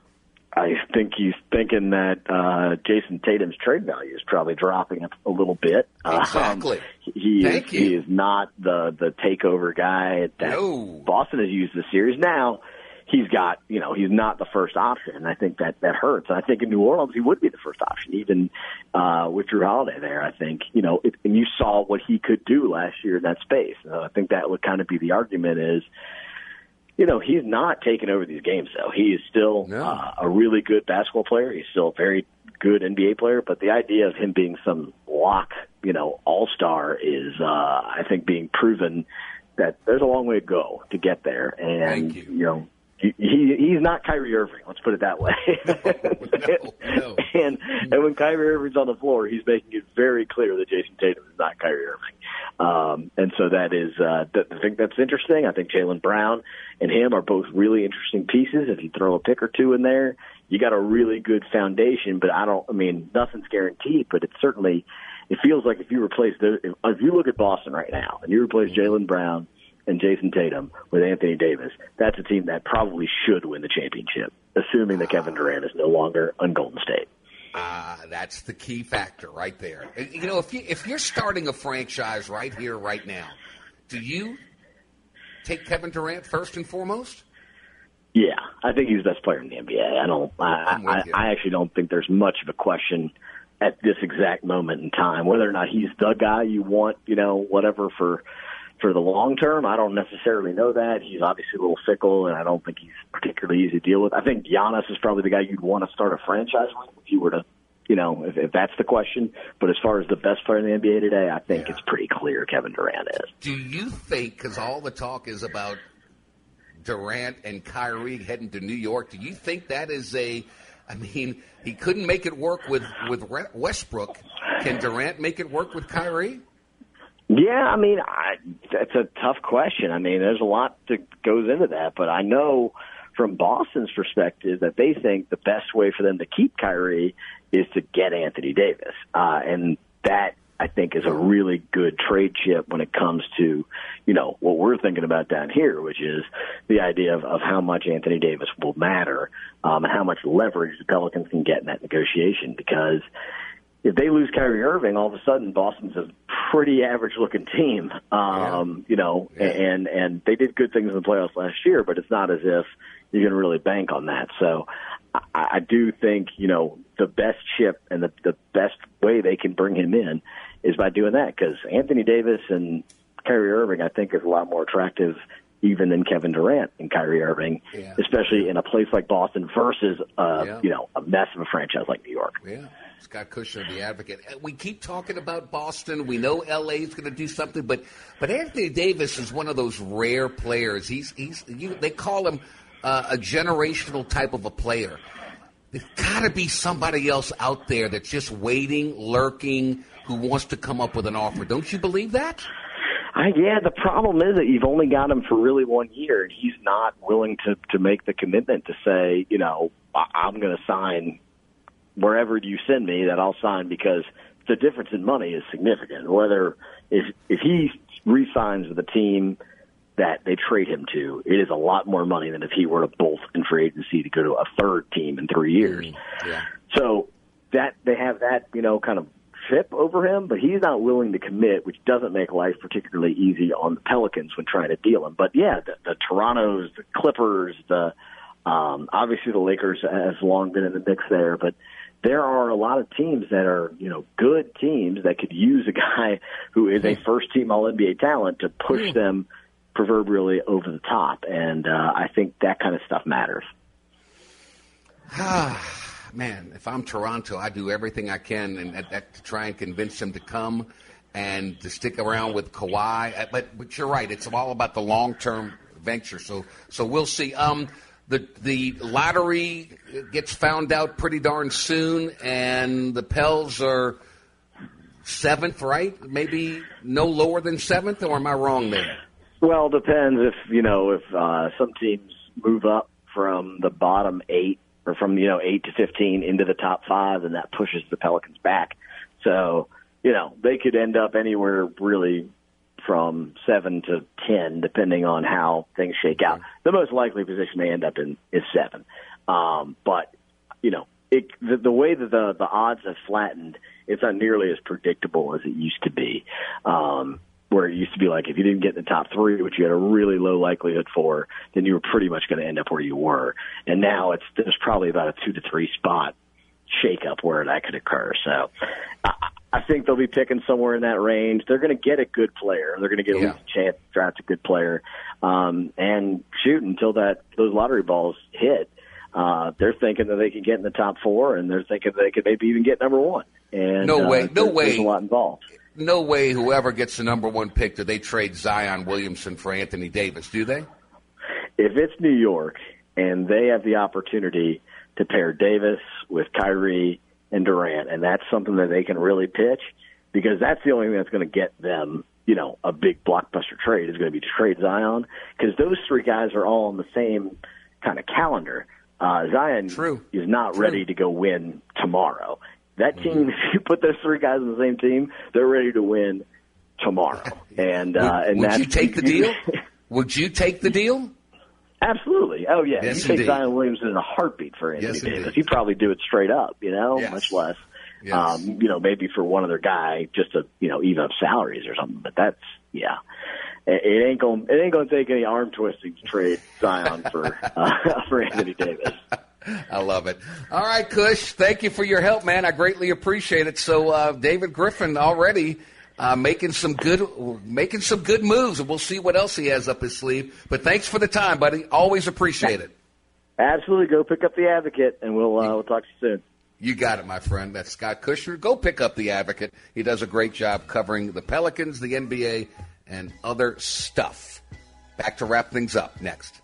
I think he's thinking that uh, Jason Tatum's trade value is probably dropping a little bit. Exactly. Um, he Thank is you. he is not the the takeover guy that no. Boston has used this series. Now he's got, you know, he's not the first option, and I think that that hurts. And I think in New Orleans he would be the first option, even uh, with Drew Holiday there. I think, you know, it, and you saw what he could do last year in that space. Uh, I think that would kind of be the argument is, you know, he's not taking over these games, though. He is still no. uh, a really good basketball player. He's still a very good N B A player. But the idea of him being some lock, you know, all-star is, uh, I think, being proven that there's a long way to go to get there. And, you. you know, he, he he's not Kyrie Irving. Let's put it that way. no, no. and and when Kyrie Irving's on the floor, he's making it very clear that Jason Tatum is not Kyrie Irving. Um, and so that is, uh, th- I think that's interesting. I think Jaylen Brown and him are both really interesting pieces. If you throw a pick or two in there, you got a really good foundation. But I don't, I mean, nothing's guaranteed. But it's certainly, it feels like if you replace the, if, if you look at Boston right now and you replace Jaylen Brown and Jason Tatum with Anthony Davis, that's a team that probably should win the championship, assuming that Kevin Durant is no longer on Golden State. Uh, that's the key factor right there. You know, if, you, if you're starting a franchise right here, right now, do you take Kevin Durant first and foremost? Yeah, I think he's the best player in the N B A. I don't. I, I, I actually don't think there's much of a question at this exact moment in time. Whether or not he's the guy you want, you know, whatever for for the long term, I don't necessarily know that. He's obviously a little fickle, and I don't think he's particularly easy to deal with. I think Giannis is probably the guy you'd want to start a franchise with if you were to, you know, if, if that's the question. But as far as the best player in the N B A today, I think yeah. it's pretty clear Kevin Durant is. Do you think, because all the talk is about Durant and Kyrie heading to New York, do you think that is a, I mean, he couldn't make it work with, with Westbrook. Can Durant make it work with Kyrie? Yeah, I mean, I, that's a tough question. I mean, there's a lot that goes into that, but I know from Boston's perspective that they think the best way for them to keep Kyrie is to get Anthony Davis. Uh, and that, I think, is a really good trade chip when it comes to, you know, what we're thinking about down here, which is the idea of, of how much Anthony Davis will matter um, and how much leverage the Pelicans can get in that negotiation. Because if they lose Kyrie Irving, all of a sudden Boston's a pretty average-looking team, um, yeah. you know, yeah. and and they did good things in the playoffs last year, but it's not as if you're going to really bank on that. So I, I do think, you know, the best chip and the, the best way they can bring him in is by doing that, because Anthony Davis and Kyrie Irving, I think, is a lot more attractive even than Kevin Durant and Kyrie Irving, yeah. especially in a place like Boston versus, uh, yeah. you know, a mess of a franchise like New York. Yeah. Scott Kushner, the advocate. We keep talking about Boston. We know L A is going to do something, but but Anthony Davis is one of those rare players. He's he's you, they call him uh, a generational type of a player. There's got to be somebody else out there that's just waiting, lurking, who wants to come up with an offer. Don't you believe that? Uh, yeah, the problem is that you've only got him for really one year, and he's not willing to, to make the commitment to say, you know, I'm going to sign wherever you send me, that I'll sign, because the difference in money is significant. Whether if if he re-signs with a team that they trade him to, it is a lot more money than if he were to bolt in free agency to go to a third team in three years. Mm, yeah. So that they have that, you know, kind of chip over him, but he's not willing to commit, which doesn't make life particularly easy on the Pelicans when trying to deal him. But yeah, the, the Torontos, the Clippers, the um, obviously the Lakers has long been in the mix there, but there are a lot of teams that are, you know, good teams that could use a guy who is a first-team All N B A talent to push them proverbially over the top. And uh, I think that kind of stuff matters. Man, if I'm Toronto, I do everything I can and, and, and to try and convince them to come and to stick around with Kawhi. But, but you're right. It's all about the long-term venture. So so we'll see. Um, The the lottery gets found out pretty darn soon, and the Pels are seventh, right? Maybe no lower than seventh, or am I wrong there? Well, it depends if, you know, if uh, some teams move up from the bottom eight or from, you know, eight to fifteen into the top five, and that pushes the Pelicans back. So, you know, they could end up anywhere really from seven to ten, depending on how things shake out. The most likely position they end up in is seven. Um, but, you know, it, the, the way that the, the odds have flattened, it's not nearly as predictable as it used to be, um, where it used to be like if you didn't get in the top three, which you had a really low likelihood for, then you were pretty much going to end up where you were. And now it's there's probably about a two to three spot shakeup where that could occur. So I, I think they'll be picking somewhere in that range. They're going to get a good player. They're going to get yeah. at least a chance to draft a good player. Um, and shoot, until that those lottery balls hit, uh, they're thinking that they can get in the top four, and they're thinking they could maybe even get number one. And no way, uh, no there's, way. There's a lot involved. No way whoever gets the number one pick, do they trade Zion Williamson for Anthony Davis, do they? If it's New York and they have the opportunity to pair Davis with Kyrie and Durant, and that's something that they can really pitch, because that's the only thing that's going to get them, you know, a big blockbuster trade is going to be to trade Zion, because those three guys are all on the same kind of calendar. Uh, Zion True. is not True. ready to go win tomorrow. That team, if you put those three guys on the same team, they're ready to win tomorrow. And would, uh, and would that's, you take the deal? Would you take the deal? Absolutely. Oh, yeah. Yes, you take indeed. Zion Williamson in a heartbeat for Anthony Yes, Davis. indeed. You'd probably do it straight up, you know, Yes. much less, Yes. um, you know, maybe for one other guy just to, you know, even up salaries or something. But that's, yeah. It, it ain't going. It ain't going to take any arm twisting to trade Zion for uh, for Anthony Davis. I love it. All right, Kush, thank you for your help, man. I greatly appreciate it. So uh, David Griffin already uh, making some good making some good moves, and we'll see what else he has up his sleeve. But thanks for the time, buddy. Always appreciate it. Absolutely. Go pick up the Advocate, and we'll uh, we'll talk to you soon. You got it, my friend. That's Scott Kushner. Go pick up the Advocate. He does a great job covering the Pelicans, the N B A, and other stuff. Back to wrap things up next.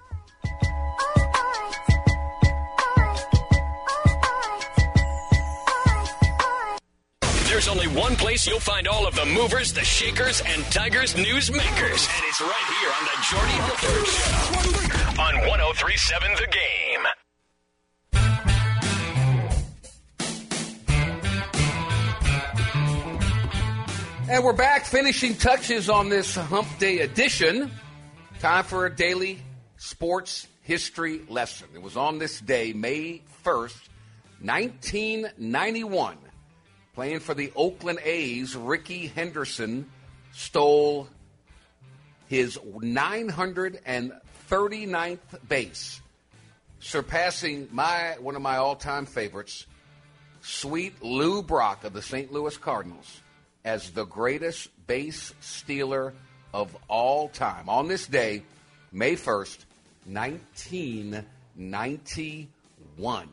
There's only one place you'll find all of the movers, the shakers, and Tigers news makers. And it's right here on the Jordy Hultberg Show on one oh three point seven The Game. And we're back, finishing touches on this Hump Day edition. Time for a daily sports history lesson. It was on this day, May first, nineteen ninety-one. Playing for the Oakland A's, Rickey Henderson stole his nine hundred thirty-ninth base, surpassing my one of my all-time favorites, Sweet Lou Brock of the Saint Louis Cardinals, as the greatest base stealer of all time. On this day, May first, nineteen ninety-one.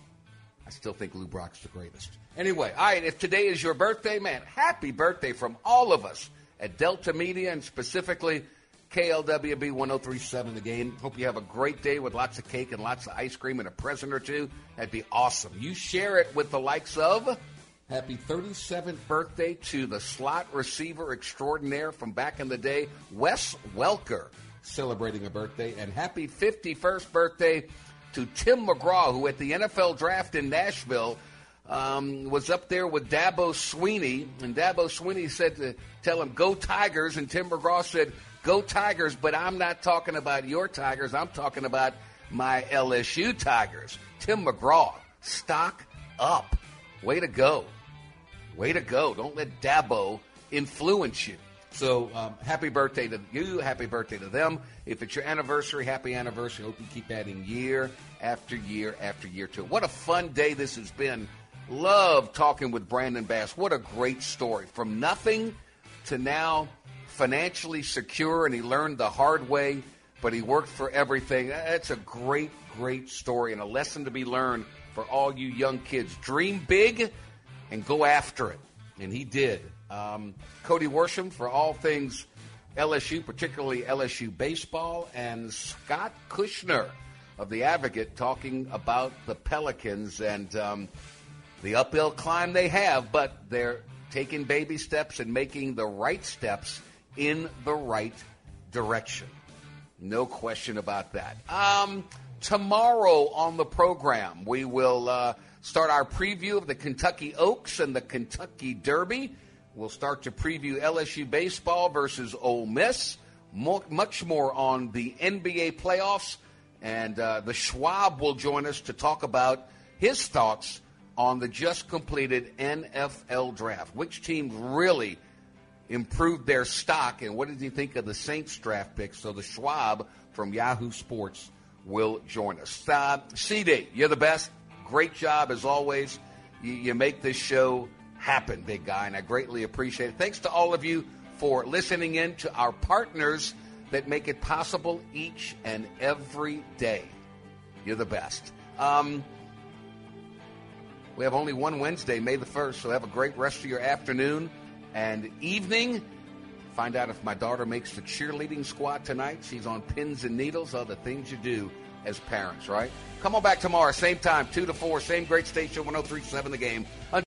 I still think Lou Brock's the greatest. Anyway, all right, if today is your birthday, man, happy birthday from all of us at Delta Media and specifically K L W B one oh three point seven The Game. Hope you have a great day with lots of cake and lots of ice cream and a present or two. That'd be awesome. You share it with the likes of happy thirty-seventh birthday to the slot receiver extraordinaire from back in the day, Wes Welker, celebrating a birthday. And happy fifty-first birthday to Tim McGraw, who at the N F L draft in Nashville um, was up there with Dabo Swinney. And Dabo Swinney said to tell him, go Tigers. And Tim McGraw said, go Tigers, but I'm not talking about your Tigers. I'm talking about my L S U Tigers. Tim McGraw, stock up. Way to go. Way to go. Don't let Dabo influence you. So um, happy birthday to you. Happy birthday to them. If it's your anniversary, happy anniversary. Hope you keep adding year after year after year to it. What a fun day this has been. Love talking with Brandon Bass. What a great story. From nothing to now financially secure, and he learned the hard way, but he worked for everything. That's a great, great story and a lesson to be learned for all you young kids. Dream big and go after it. And he did. Um, Cody Worsham for all things L S U, particularly L S U baseball, and Scott Kushner of the Advocate talking about the Pelicans and um, the uphill climb they have, but they're taking baby steps and making the right steps in the right direction. No question about that. Um, tomorrow on the program, we will uh, start our preview of the Kentucky Oaks and the Kentucky Derby. We'll start to preview L S U baseball versus Ole Miss. More, much more on the N B A playoffs. And uh, the Schwab will join us to talk about his thoughts on the just completed N F L draft. Which team really improved their stock, and what did he think of the Saints draft picks? So the Schwab from Yahoo Sports will join us. Uh, C D, you're the best. Great job as always. You, you make this show happen, big guy, and I greatly appreciate it. Thanks to all of you for listening in, to our partners that make it possible each and every day. You're the best. Um, we have only one Wednesday, May the first, so have a great rest of your afternoon and evening. Find out if my daughter makes the cheerleading squad tonight. She's on pins and needles, all the things you do as parents, right? Come on back tomorrow, same time, two to four, same great station, one oh three point seven The Game.